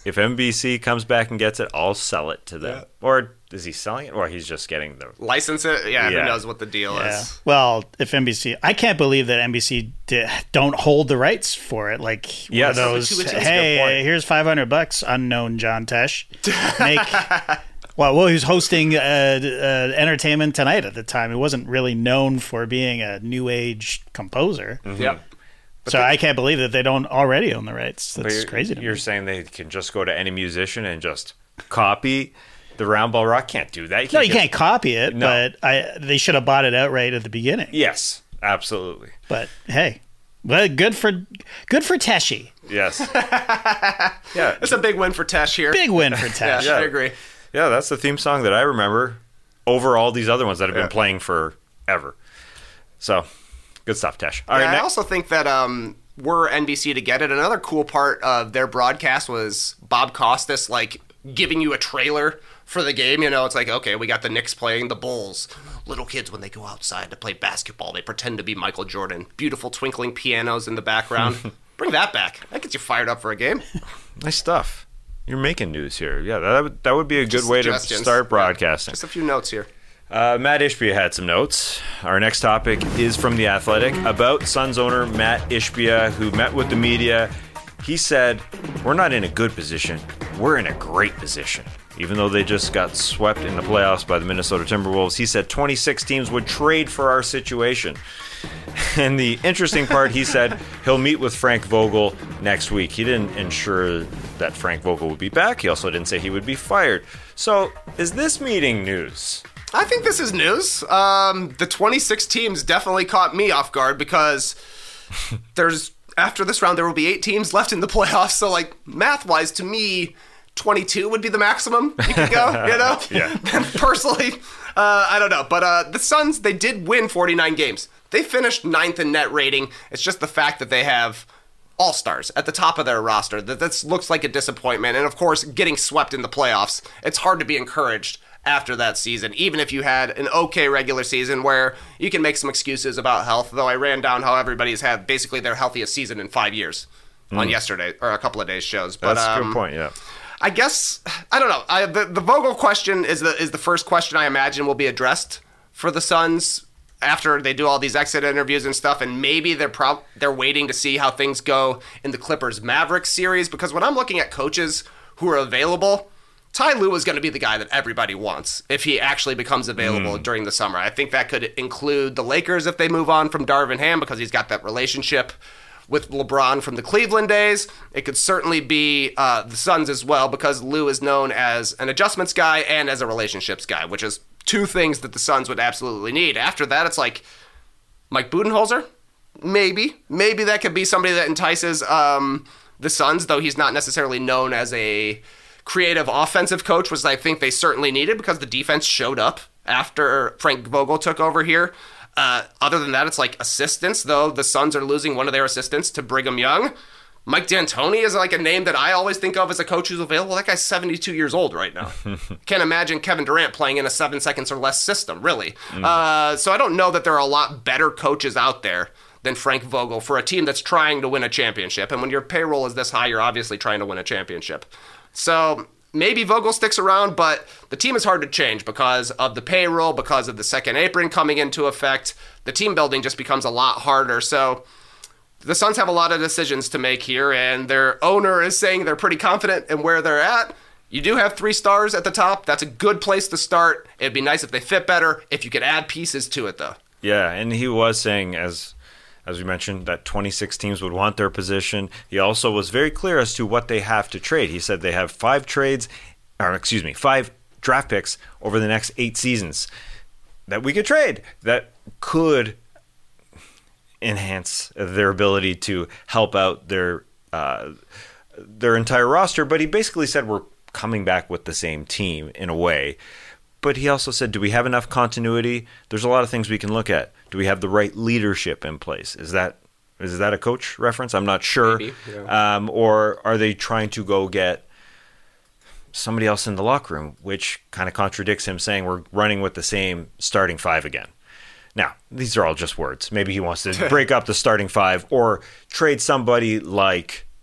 If N B C comes back and gets it, I'll sell it to them. Yeah. Or is he selling it, or he's just getting the license it? Yeah, Yeah. who knows what the deal Yeah. is. Well, if N B C, I can't believe that N B C di- don't hold the rights for it. Like, one Yes. of those, That's a good hey, point. here's five hundred bucks, unknown John Tesh. Make, well, well, he was hosting uh, uh, Entertainment Tonight at the time. He wasn't really known for being a new age composer. Yep. So I can't believe that they don't already own the rights. But That's you're, crazy to You're me. saying they can just go to any musician and just copy the Round Ball Rock? Can't do that. No, you just- can't copy it, No. but I they should have bought it outright at the beginning. Yes, absolutely. But hey, well, good for good for Teshi. Yes. yeah. It's a big win for Tesh here. Big win for Yeah, Tesh. Yeah. I agree. Yeah, that's the theme song that I remember over all these other ones that have been Yeah. playing forever. So, good stuff, Tesh. All Yeah, right, I next. also think that um, were N B C to get it, another cool part of their broadcast was Bob Costas like giving you a trailer for the game. You know, it's like, okay, we got the Knicks playing the Bulls. Little kids, when they go outside to play basketball, they pretend to be Michael Jordan. Beautiful twinkling pianos in the background. Bring that back. That gets you fired up for a game. Nice stuff. You're making news here. Yeah, that would, that would be a good Just way to suggestions. start Yeah. broadcasting. Just a few notes here. Uh, Matt Ishbia had some notes. Our next topic is from The Athletic about Suns owner Matt Ishbia, who met with the media. He said, "We're not in a good position. We're in a great position." Even though they just got swept in the playoffs by the Minnesota Timberwolves, he said twenty-six teams would trade for our situation. And the interesting part, he said he'll meet with Frank Vogel next week. He didn't ensure that Frank Vogel would be back. He also didn't say he would be fired. So, is this meeting news? I think this is news. Um, the twenty-six teams definitely caught me off guard because there's after this round there will be eight teams left in the playoffs. So like math wise, to me, twenty-two would be the maximum you could go. You know, Yeah. Personally, uh, I don't know, but uh, the Suns they did win forty-nine games. They finished ninth in net rating. It's just the fact that they have all-stars at the top of their roster. That this looks like a disappointment, and of course, getting swept in the playoffs. It's hard to be encouraged after that season, even if you had an okay regular season where you can make some excuses about health, though I ran down how everybody's had basically their healthiest season in five years on yesterday, or a couple of days shows. But, That's a um, good point, yeah. I guess, I don't know. I, the, the Vogel question is the, is the first question I imagine will be addressed for the Suns after they do all these exit interviews and stuff, and maybe they're prob- they're waiting to see how things go in the Clippers-Mavericks series, because when I'm looking at coaches who are available, Ty Lue is going to be the guy that everybody wants if he actually becomes available Mm. during the summer. I think that could include the Lakers if they move on from Darvin Ham because he's got that relationship with LeBron from the Cleveland days. It could certainly be uh, the Suns as well because Lue is known as an adjustments guy and as a relationships guy, which is two things that the Suns would absolutely need. After that, it's like Mike Budenholzer, maybe. Maybe that could be somebody that entices um, the Suns, though he's not necessarily known as a creative offensive coach, which I think they certainly needed because the defense showed up after Frank Vogel took over here. Uh, other than that, it's like assistants, though the Suns are losing one of their assistants to Brigham Young. Mike D'Antoni is like a name that I always think of as a coach who's available. That guy's seventy-two years old right now. Can't imagine Kevin Durant playing in a seven seconds or less system, really. Mm. Uh, so I don't know that there are a lot better coaches out there than Frank Vogel for a team that's trying to win a championship. And when your payroll is this high, you're obviously trying to win a championship. So maybe Vogel sticks around, but the team is hard to change because of the payroll, because of the second apron coming into effect. The team building just becomes a lot harder. So the Suns have a lot of decisions to make here, and their owner is saying they're pretty confident in where they're at. You do have three stars at the top. That's a good place to start. It'd be nice if they fit better, if you could add pieces to it, though. Yeah, and he was saying, as as we mentioned, that twenty-six teams would want their position. He also was very clear as to what they have to trade. He said they have five trades, or excuse me, five draft picks over the next eight seasons that we could trade that could enhance their ability to help out their uh, their entire roster. But he basically said we're coming back with the same team in a way. But he also said, do we have enough continuity? There's a lot of things we can look at. Do we have the right leadership in place? Is that is that a coach reference? I'm not sure. Maybe, yeah. um, or are they trying to go get somebody else in the locker room, which kind of contradicts him saying we're running with the same starting five again. Now, these are all just words. Maybe he wants to break up the starting five or trade somebody like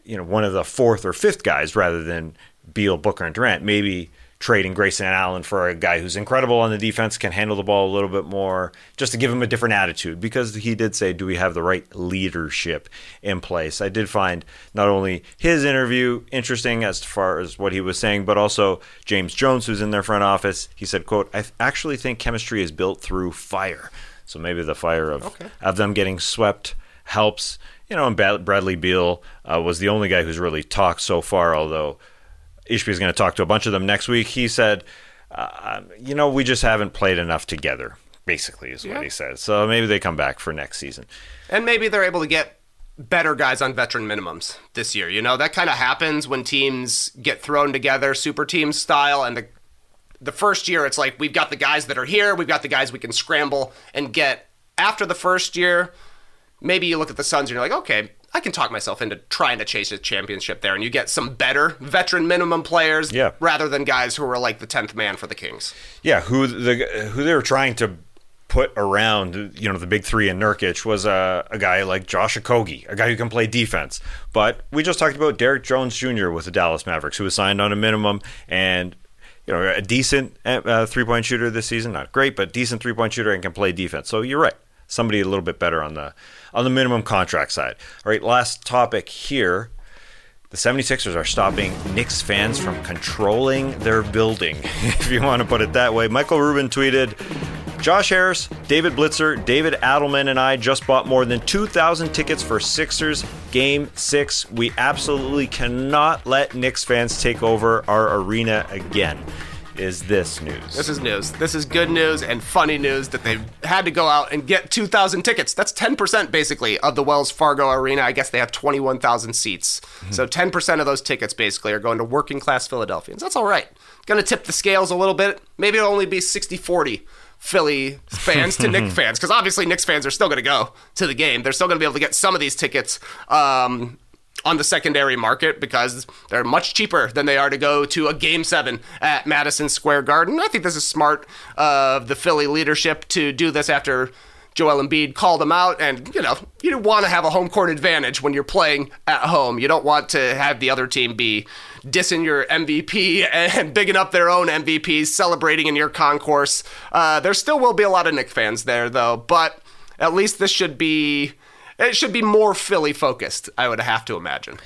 you know, one of the fourth or fifth guys rather than Beal, Booker, and Durant. Maybe trading Grayson Allen for a guy who's incredible on the defense, can handle the ball a little bit more, just to give him a different attitude, because he did say, do we have the right leadership in place? I did find not only his interview interesting as far as what he was saying, but also James Jones, who's in their front office. He said, quote, I actually think chemistry is built through fire. So maybe the fire of, okay. of them getting swept helps. You know, and Bradley Beal uh, was the only guy who's really talked so far, although Ishbia is going to talk to a bunch of them next week. He said, uh, you know, we just haven't played enough together, basically, is what yeah. he said. So maybe they come back for next season. And maybe they're able to get better guys on veteran minimums this year. You know, that kind of happens when teams get thrown together, super team style, and the the first year it's like, we've got the guys that are here, we've got the guys we can scramble and get. After the first year, maybe you look at the Suns and you're like, okay, I can talk myself into trying to chase a championship there, and you get some better veteran minimum players yeah. rather than guys who are like the tenth man for the Kings. Yeah, who the who they were trying to put around, you know, the big three in Nurkic was a, a guy like Josh Okogie, a guy who can play defense. But we just talked about Derrick Jones Junior with the Dallas Mavericks, who was signed on a minimum and, you know, a decent uh, three-point shooter this season. Not great, but decent three-point shooter and can play defense. So you're right. Somebody a little bit better on the on the minimum contract side. All right, last topic here. The 76ers are stopping Knicks fans from controlling their building, if you want to put it that way. Michael Rubin tweeted, Josh Harris, David Blitzer, David Adelman, and I just bought more than two thousand tickets for Sixers Game six. We absolutely cannot let Knicks fans take over our arena again. Is this news? This is news. This is good news and funny news that they had to go out and get two thousand tickets. That's ten percent basically of the Wells Fargo Arena. I guess they have twenty-one thousand seats. Mm-hmm. So ten percent of those tickets basically are going to working class Philadelphians. That's all right. Going to tip the scales a little bit. Maybe it'll only be sixty forty Philly fans to Knicks fans, because obviously Knicks fans are still going to go to the game. They're still going to be able to get some of these tickets um, on the secondary market because they're much cheaper than they are to go to a Game seven at Madison Square Garden. I think this is smart of the Philly leadership to do this after Joel Embiid called them out. And, you know, you want to have a home court advantage when you're playing at home. You don't want to have the other team be dissing your M V P and bigging up their own M V Ps, celebrating in your concourse. Uh, there still will be a lot of Knicks fans there, though, but at least this should be... It should be more Philly-focused, I would have to imagine.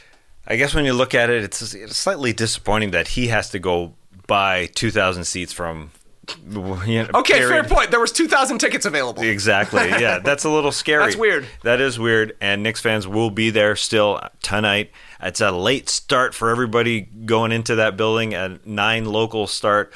I guess when you look at it, it's slightly disappointing that he has to go buy two thousand seats from... You know, okay, period. fair point. There was two thousand tickets available. Exactly, yeah. That's a little scary. That's weird. That is weird, and Knicks fans will be there still tonight. It's a late start for everybody going into that building, a nine local start.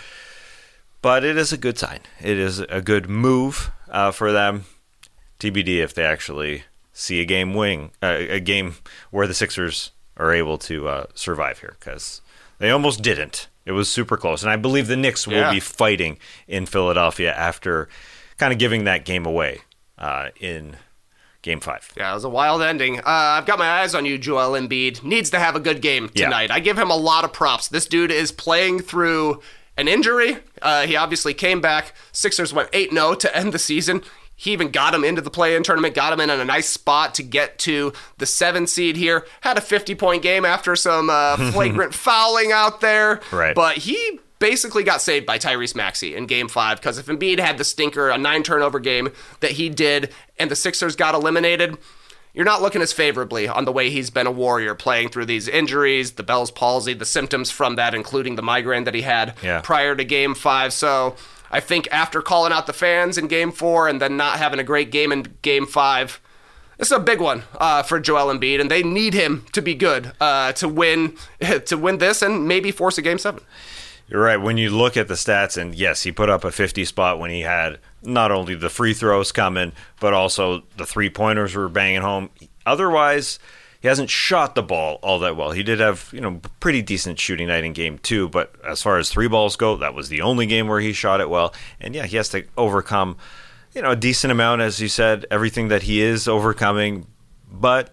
But it is a good sign. It is a good move uh, for them. T B D if they actually see a game winning, uh, a game where the Sixers are able to uh, survive here, because they almost didn't. It was super close. And I believe the Knicks will yeah. be fighting in Philadelphia after kind of giving that game away uh, in Game five. Yeah, it was a wild ending. Uh, I've got my eyes on you, Joel Embiid. Needs to have a good game tonight. Yeah. I give him a lot of props. This dude is playing through an injury. Uh, he obviously came back. Sixers went eight and oh to end the season. He even got him into the play-in tournament, got him in a nice spot to get to the seven seed here. Had a fifty-point game after some uh, flagrant fouling out there. Right. But he basically got saved by Tyrese Maxey in Game five, because if Embiid had the stinker, a nine-turnover game that he did, and the Sixers got eliminated, you're not looking as favorably on the way he's been a warrior playing through these injuries, the Bell's palsy, the symptoms from that, including the migraine that he had yeah. prior to Game five. So I think after calling out the fans in Game four and then not having a great game in Game five, this is a big one uh, for Joel Embiid, and they need him to be good uh, to win to win this and maybe force a Game seven. You're right. When you look at the stats, and yes, he put up a fifty spot when he had not only the free throws coming, but also the three-pointers were banging home. Otherwise, he hasn't shot the ball all that well. He did have, you know, pretty decent shooting night in Game two, but as far as three balls go, that was the only game where he shot it well. And yeah, he has to overcome, you know, a decent amount, as you said, everything that he is overcoming, but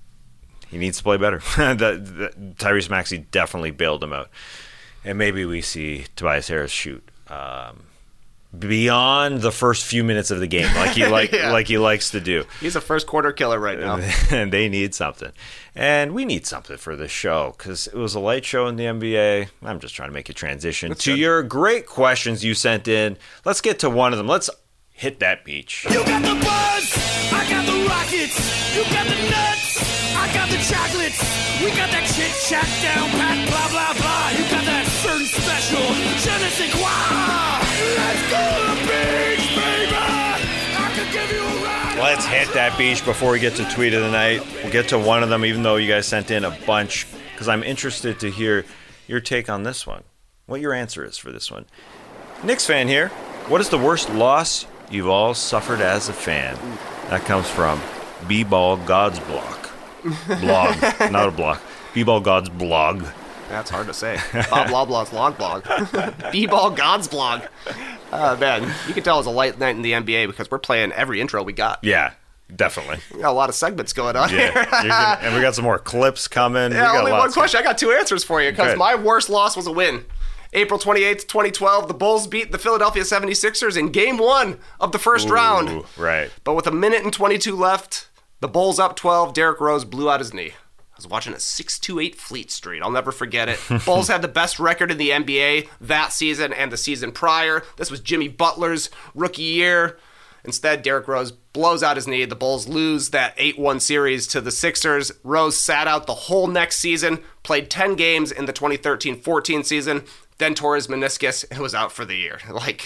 he needs to play better. the, the, Tyrese Maxey definitely bailed him out. And maybe we see Tobias Harris shoot um, beyond the first few minutes of the game, like he like Yeah. like he likes to do. He's a first quarter killer right now. And they need something, and we need something for this show because it was a light show in the N B A. I'm just trying to make a transition That's to good. your great questions you sent in. Let's get to one of them. Let's hit that beach. You got the buzz, I got the rockets. You got the nuts, I got the chocolates. We got that chit chat down pat, blah blah blah. You got that certain special, je ne sais quoi. Let's go to the beach, baby. I can give you a ride. Let's hit that beach before we get to tweet of the night. We'll get to one of them, even though you guys sent in a bunch, because I'm interested to hear your take on this one. What your answer is for this one. Knicks fan here. What is the worst loss you've all suffered as a fan? That comes from B-Ball God's Block. Blog, not a block. B-Ball God's Blog. That's hard to say. Bob Loblaw's log blog. B-Ball God's blog. Oh, man. You can tell it was a light night in the N B A because we're playing every intro we got. Yeah, definitely. We got a lot of segments going on Yeah, here. you're gonna, and we got some more clips coming. we Yeah, got only one lots question. I got two answers for you because Good. my worst loss was a win. April twenty-eighth, twenty twelve, the Bulls beat the Philadelphia seventy-sixers in game one of the first Ooh, round. Right. But with a minute and twenty-two left, the Bulls up twelve, Derrick Rose blew out his knee. I was watching a six two eight Fleet Street. I'll never forget it. Bulls had the best record in the N B A that season and the season prior. This was Jimmy Butler's rookie year. Instead, Derrick Rose blows out his knee. The Bulls lose that eight one series to the Sixers. Rose sat out the whole next season, played ten games in the twenty thirteen fourteen season, then tore his meniscus and was out for the year. Like,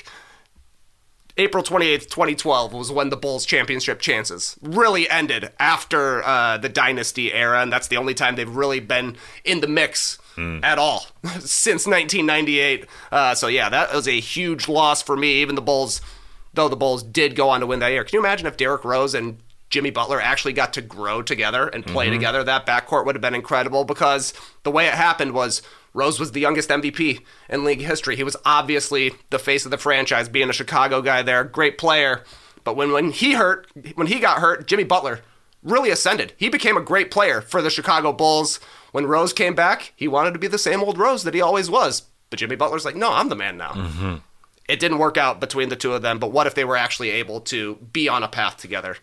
April twenty-eighth, twenty twelve was when the Bulls' championship chances really ended after uh, the dynasty era, and that's the only time they've really been in the mix mm. at all since nineteen ninety-eight. Uh, so yeah, that was a huge loss for me. Even the Bulls, though the Bulls did go on to win that year. Can you imagine if Derrick Rose and Jimmy Butler actually got to grow together and play mm-hmm. together? That backcourt would have been incredible because the way it happened was Rose was the youngest M V P in league history. He was obviously the face of the franchise, being a Chicago guy there, great player. But when, when he hurt, when he got hurt, Jimmy Butler really ascended. He became a great player for the Chicago Bulls. When Rose came back, he wanted to be the same old Rose that he always was. But Jimmy Butler's like, no, I'm the man now. Mm-hmm. It didn't work out between the two of them, but what if they were actually able to be on a path together?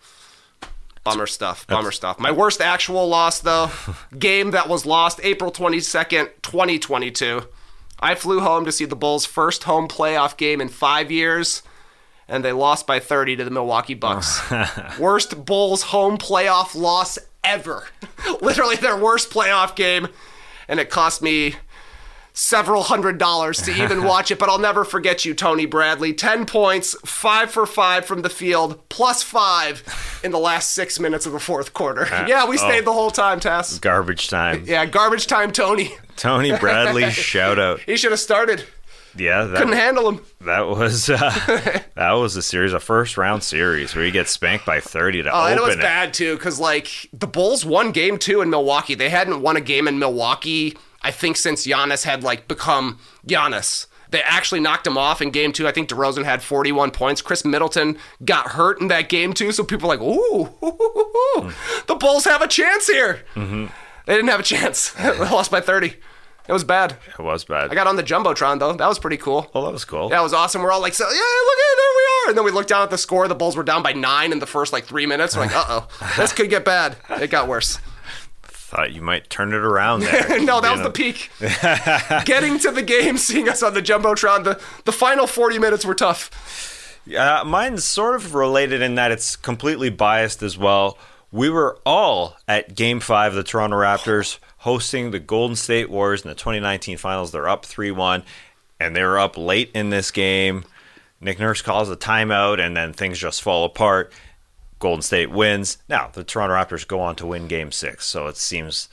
Bummer stuff, bummer That's, stuff. My worst actual loss, though, game that was lost April twenty-second, twenty twenty-two. I flew home to see the Bulls' first home playoff game in five years, and they lost by thirty to the Milwaukee Bucks. Worst Bulls home playoff loss ever. Literally their worst playoff game, and it cost me several hundred dollars to even watch it, but I'll never forget you, Tony Bradley. Ten points, five for five from the field, plus five in the last six minutes of the fourth quarter. Uh, yeah, we stayed oh, the whole time, Tess. Garbage time. Yeah, garbage time, Tony. Tony Bradley, shout out. He should have started. Yeah, that, couldn't handle him. That was uh, that was a series, a first round series where you get spanked by thirty to oh, open and it was it. bad too, because like the Bulls won game two in Milwaukee. They hadn't won a game in Milwaukee, I think, since Giannis had like become Giannis. They actually knocked him off in game two. I think DeRozan had forty-one points. Chris Middleton got hurt in that game too, so people were like, ooh, ooh, ooh, ooh. Mm. The Bulls have a chance here. Mm-hmm. They didn't have a chance. They lost by thirty. It was bad. It was bad. I got on the Jumbotron, though. That was pretty cool. Oh, that was cool. Yeah, it was awesome. We're all like, so, yeah, look at it, there we are. And then we looked down at the score. The Bulls were down by nine in the first, like, three minutes. We're like, uh-oh, this could get bad. It got worse. Thought you might turn it around there. No, that you was know. the peak. Getting to the game, seeing us on the Jumbotron, the, the final forty minutes were tough. Yeah, mine's sort of related in that it's completely biased as well. We were all at Game five of the Toronto Raptors hosting the Golden State Warriors in the twenty nineteen finals. They're up three one, and they were up late in this game. Nick Nurse calls a timeout, and then things just fall apart. Golden State wins. Now, the Toronto Raptors go on to win Game six, so it seems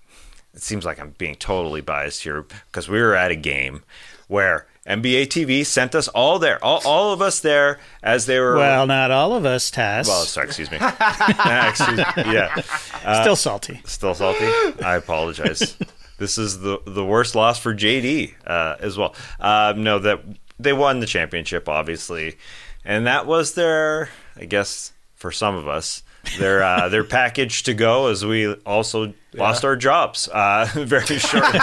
it seems like I'm being totally biased here because we were at a game where N B A T V sent us all there, all, all of us there as they were... Well, not all of us, Tass. Well, sorry, excuse me. excuse me. Yeah. Uh, still salty. Still salty? I apologize. This is the, the worst loss for J D uh, as well. Uh, no, that they won the championship, obviously. And that was their, I guess, for some of us, their uh, their package to go, as we also lost our jobs uh, very shortly.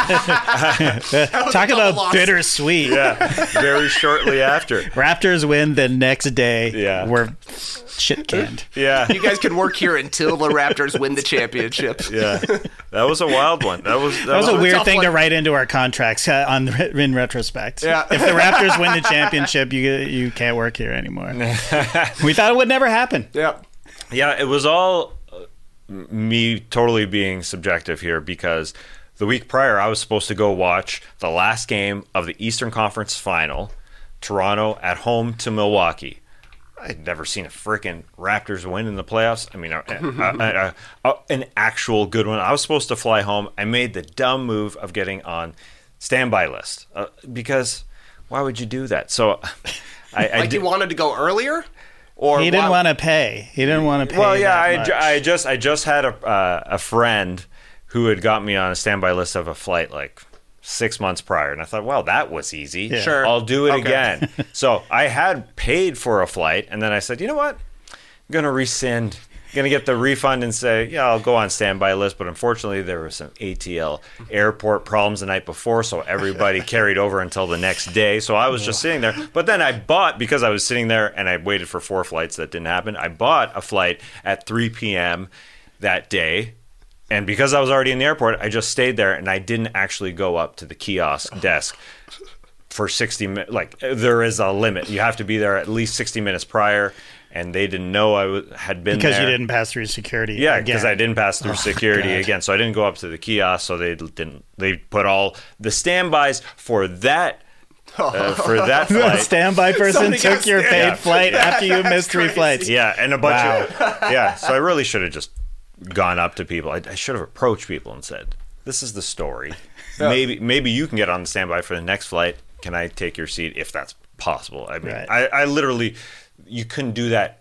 Talk about loss. Bittersweet. Yeah, very shortly after. Raptors win the next day. Yeah. We're shit canned. Yeah. You guys can work here until the Raptors win the championship. Yeah. That was a wild one. That was that, that was, was a weird thing one. to write into our contracts uh, on in retrospect. Yeah. If the Raptors win the championship, you you can't work here anymore. We thought it would never happen. Yeah. Yeah, it was all me totally being subjective here because the week prior I was supposed to go watch the last game of the Eastern Conference Final, Toronto at home to Milwaukee. I'd never seen a freaking Raptors win in the playoffs. I mean, a, a, a, a, an actual good one. I was supposed to fly home. I made the dumb move of getting on standby list uh, because why would you do that? So I, I like did, you wanted to go earlier? Or he didn't why- want to pay. He didn't want to pay. Well, yeah, I, that ju- much. I just I just had a uh, a friend who had got me on a standby list of a flight like six months prior, and I thought, well, that was easy. Yeah. Sure. I'll do it Okay. again. So I had paid for a flight, and then I said, you know what? I'm gonna rescind. Gonna get the refund and say, yeah, I'll go on standby list. But unfortunately, there were some A T L airport problems the night before, so everybody carried over until the next day. So I was just sitting there. But then I bought, because I was sitting there and I waited for four flights that didn't happen, I bought a flight at three p.m. that day. And because I was already in the airport, I just stayed there and I didn't actually go up to the kiosk desk for sixty minutes. Like, there is a limit. You have to be there at least sixty minutes prior. And they didn't know I w- had been because there. you didn't pass through security. Yeah, again. because I didn't pass through Oh, security God. again. So I didn't go up to the kiosk. So they didn't. They put all the standbys for that uh, for that The flight. standby person Somebody took got your stand- paid Yeah. flight Yeah, after you that's missed three crazy. flights. Yeah, and a bunch Wow. of yeah. So I really should have just gone up to people. I, I should have approached people and said, "This is the story. Maybe maybe you can get on the standby for the next flight. Can I take your seat if that's possible?" I mean, Right. I, I literally you couldn't do that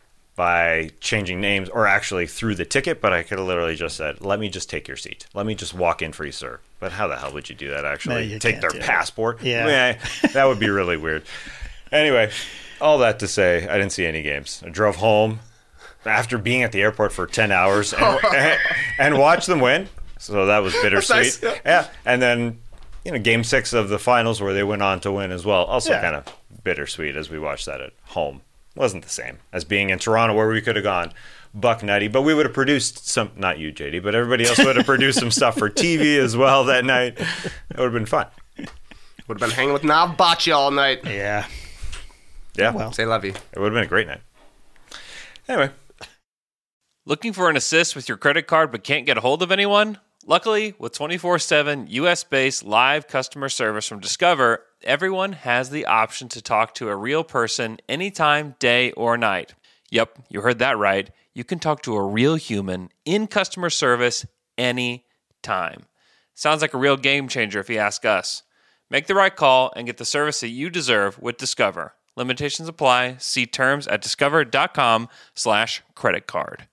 by changing names or actually through the ticket, but I could have literally just said, let me just take your seat. Let me just walk in for you, sir. But how the hell would you do that, actually? No, you take can't their do it. passport? Yeah. Meh, that would be really weird. Anyway, all that to say, I didn't see any games. I drove home after being at the airport for ten hours and, and, and watched them win. So that was bittersweet. Nice. Yeah. And then, you know, game six of the finals where they went on to win as well. Also Yeah. kind of bittersweet as we watched that at home. Wasn't the same as being in Toronto where we could have gone buck nutty, but we would have produced some, not you, J D, but everybody else would have produced some stuff for T V as well that night. It would have been fun. Would have been hanging with Nav Boccia all night. Yeah. Yeah. Well. Say love you. It would have been a great night. Anyway. Looking for an assist with your credit card but can't get a hold of anyone? Luckily, with twenty-four seven U S-based live customer service from Discover, everyone has the option to talk to a real person anytime, day or night. Yep, you heard that right. You can talk to a real human in customer service anytime. Sounds like a real game changer if you ask us. Make the right call and get the service that you deserve with Discover. Limitations apply. See terms at discover.com slash credit card.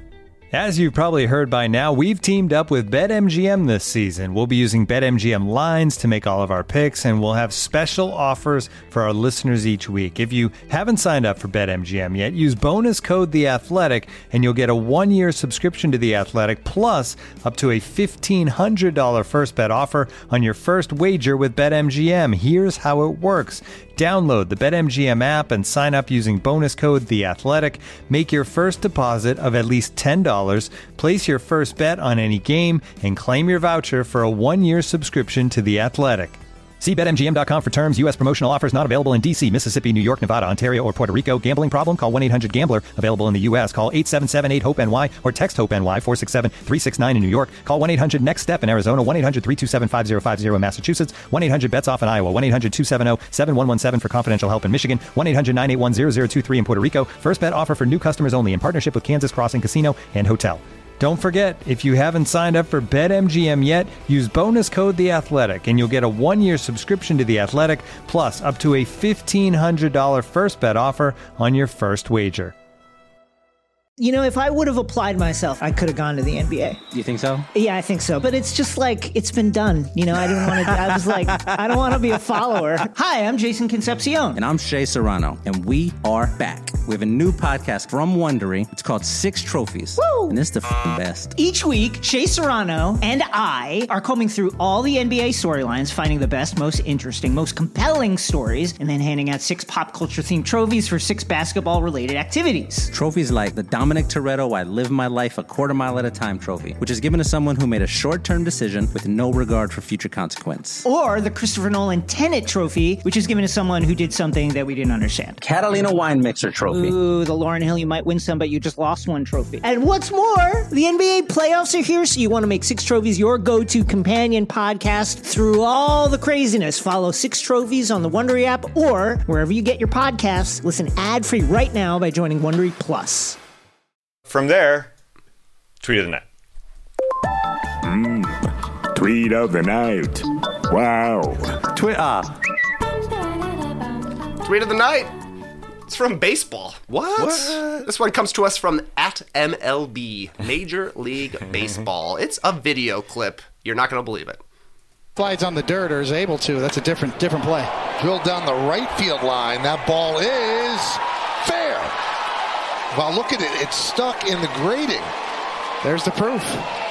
As you've probably heard by now, we've teamed up with BetMGM this season. We'll be using BetMGM lines to make all of our picks, and we'll have special offers for our listeners each week. If you haven't signed up for BetMGM yet, use bonus code The Athletic, and you'll get a one-year subscription to The Athletic, plus up to a fifteen hundred dollars first bet offer on your first wager with BetMGM. Here's how it works. Download the BetMGM app and sign up using bonus code The Athletic. Make your first deposit of at least ten dollars. Place your first bet on any game and claim your voucher for a one-year subscription to The Athletic. See Bet M G M dot com for terms. U S promotional offers not available in D C, Mississippi, New York, Nevada, Ontario, or Puerto Rico. Gambling problem? Call one eight hundred gambler. Available in the U S. Call eight seven seven eight hope N Y or text HOPE-NY four six seven three six nine in New York. Call one eight hundred next step in Arizona. one eight hundred three two seven five zero five zero in Massachusetts. one eight hundred bets off in Iowa. one eight hundred two seven zero seven one one seven for confidential help in Michigan. one eight hundred nine eight one zero zero two three in Puerto Rico. First bet offer for new customers only in partnership with Kansas Crossing Casino and Hotel. Don't forget, if you haven't signed up for BetMGM yet, use bonus code The Athletic, and you'll get a one-year subscription to The Athletic, plus up to a fifteen hundred dollars first bet offer on your first wager. You know, if I would have applied myself, I could have gone to the N B A. You think so? Yeah, I think so. But it's just like, it's been done. You know, I didn't want to, I was like, I don't want to be a follower. Hi, I'm Jason Concepcion. And I'm Shea Serrano. And we are back. We have a new podcast from Wondery. It's called Six Trophies. Woo! And it's the f***ing best. Each week, Shea Serrano and I are combing through all the N B A storylines, finding the best, most interesting, most compelling stories, and then handing out six pop culture themed trophies for six basketball related activities. Trophies like the Dominic Toretto I Live My Life a Quarter Mile at a Time trophy, which is given to someone who made a short-term decision with no regard for future consequence. Or the Christopher Nolan Tenet trophy, which is given to someone who did something that we didn't understand. Catalina Wine Mixer trophy. Ooh, the Lauryn Hill, you might win some, but you just lost one trophy. And what's more, the N B A playoffs are here, so you want to make Six Trophies your go-to companion podcast through all the craziness. Follow Six Trophies on the Wondery app or wherever you get your podcasts. Listen ad-free right now by joining Wondery Plus. From there, tweet of the night. Mm, tweet of the night. Wow. Twitter. Tweet of the night. It's from baseball. What? what? This one comes to us from at M L B, Major League Baseball. It's a video clip. You're not going to believe it. Slides on the dirt or is able to. That's a different different play. Drilled down the right field line. That ball is fair. Well, look at it. It's stuck in the grating. There's the proof.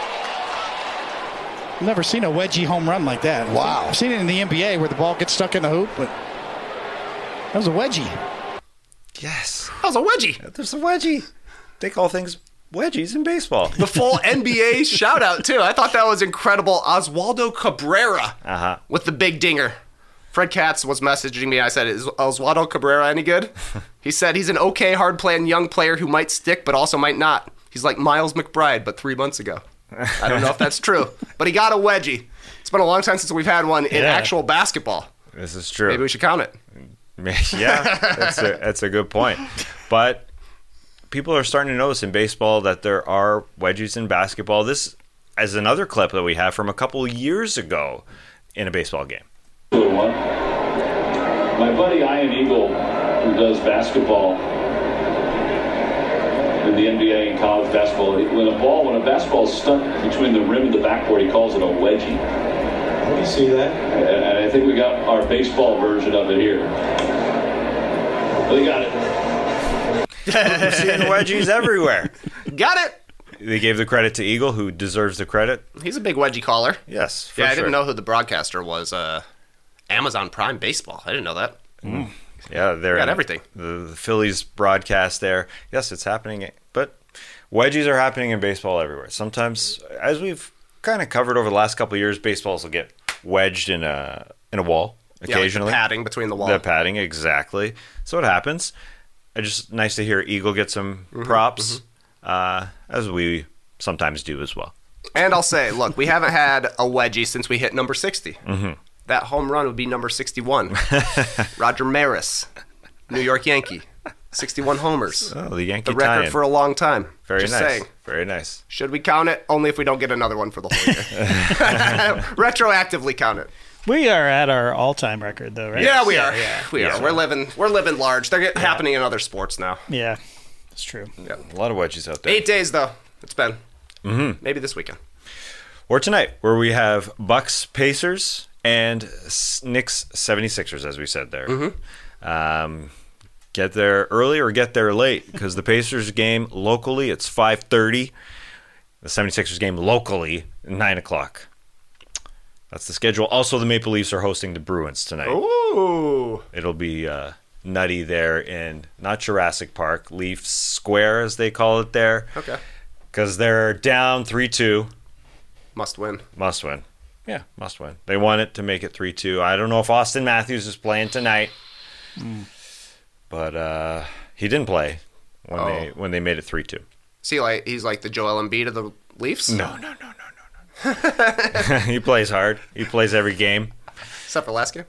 I've never seen a wedgie home run like that. Wow. I've seen it in the N B A where the ball gets stuck in the hoop, but that was a wedgie. Yes. That was a wedgie. There's a wedgie. They call things wedgies in baseball. The full N B A shout out, too. I thought that was incredible. Oswaldo Cabrera uh-huh. with the big dinger. Fred Katz was messaging me. I said, is Oswaldo Cabrera any good? He said he's an okay, hard-playing young player who might stick, but also might not. He's like Miles McBride, but three months ago. I don't know if that's true, but he got a wedgie. It's been a long time since we've had one in yeah. actual basketball. This is true. Maybe we should count it. Yeah, that's a, that's a good point. But people are starting to notice in baseball that there are wedgies in basketball. This is another clip that we have from a couple years ago in a baseball game. My buddy Ian Eagle, who does basketball in the N B A and college basketball, when a ball, when a basketball is stuck between the rim and the backboard, he calls it a wedgie. Let me see that. And, and I think we got our baseball version of it here. We got it. We're seeing wedgies everywhere. Got it. They gave the credit to Eagle, who deserves the credit. He's a big wedgie caller. Yes, for Yeah, I sure. didn't know who the broadcaster was. Uh, Amazon Prime Baseball. I didn't know that. Mm. Yeah, they're got in everything. The, the Phillies broadcast there. Yes, it's happening, but wedgies are happening in baseball everywhere. Sometimes, as we've kind of covered over the last couple of years, baseballs will get wedged in a in a wall occasionally. Yeah, like the padding between the wall. The padding, exactly. So it happens. It's just nice to hear Eagle get some mm-hmm, props, mm-hmm. Uh, as we sometimes do as well. And I'll say, look, we haven't had a wedgie since we hit number sixty. Mm-hmm. That home run would be number sixty-one. Roger Maris, New York Yankee, sixty-one homers. Oh, the Yankee The record tie-in. for a long time. Very Just nice. saying. Very nice. Should we count it? Only if we don't get another one for the whole year. Retroactively count it. We are at our all-time record, though, right? Yeah, we are. Yeah, we yeah. are. We're living. We're living large. They're get, happening in other sports now. Yeah, it's true. Yeah. A lot of wedgies out there. Eight days though. It's been. Mm-hmm. Maybe this weekend. Or tonight, where we have Bucks Pacers and Knicks seventy-sixers, as we said there. Mm-hmm. Um, get there early or get there late, because the Pacers game locally, it's five thirty. The seventy-sixers game locally, nine o'clock. That's the schedule. Also, the Maple Leafs are hosting the Bruins tonight. Ooh. It'll be uh, nutty there in, not Jurassic Park, Leafs Square, as they call it there. Okay. Because they're down three two. Must win. Must win. Yeah, must win. They want it to make it three two. I don't know if Austin Matthews is playing tonight. Mm. But uh, he didn't play when Oh. they when they made it three two. See, like he's like the Joel Embiid of the Leafs? No, no, no, no, no, no. He plays hard. He plays every game. Except for last game?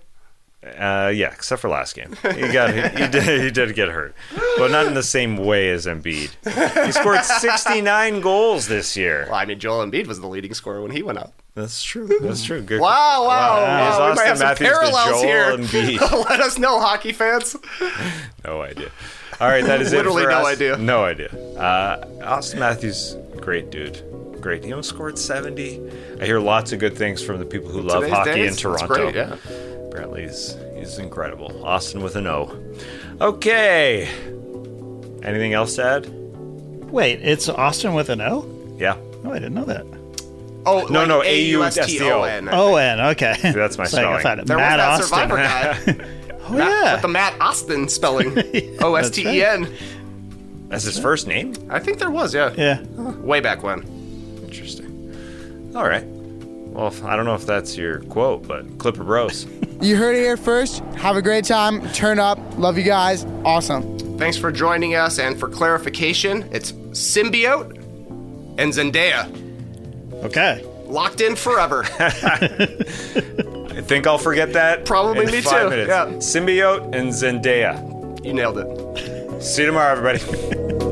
Uh, yeah, except for last game. He got he, he did he did get hurt, but not in the same way as Embiid. He scored sixty-nine goals this year. Well, I mean, Joel Embiid was the leading scorer when he went out. That's true. That's true. Good. Wow, wow, wow. Is We Austin might have some Matthews the parallels Joel here. Embiid? Let us know, hockey fans. No idea. All right, that is Literally it for no us. idea. No idea. Uh, Austin Matthews, great dude. Great. He almost scored seventy. I hear lots of good things from the people who love Today's hockey days, in Toronto. that's great, yeah. Apparently, he's, he's incredible. Austin with an O. Okay. Anything else to add? Wait, it's Austin with an O? Yeah. Oh, I didn't know that. Oh, No, like no, A U S T O N. O N, okay. That's my It's like, I spelling. thought it- There was Matt that Austin. Survivor guy. Oh, Matt, yeah. With the Matt Austin spelling. O S T E N. That's his first name? I think there was, yeah. Yeah. Way back when. Interesting. All right. Well, if- I don't know if that's your quote, but Clipper Bros. You heard it here first. Have a great time. Turn up. Love you guys. Awesome. Thanks for joining us, and for clarification, it's Symbiote and Zendaya. Okay. Locked in forever. I think I'll forget that. Probably in me five too, Minutes. yeah. Symbiote and Zendaya. You nailed it. See you tomorrow, everybody.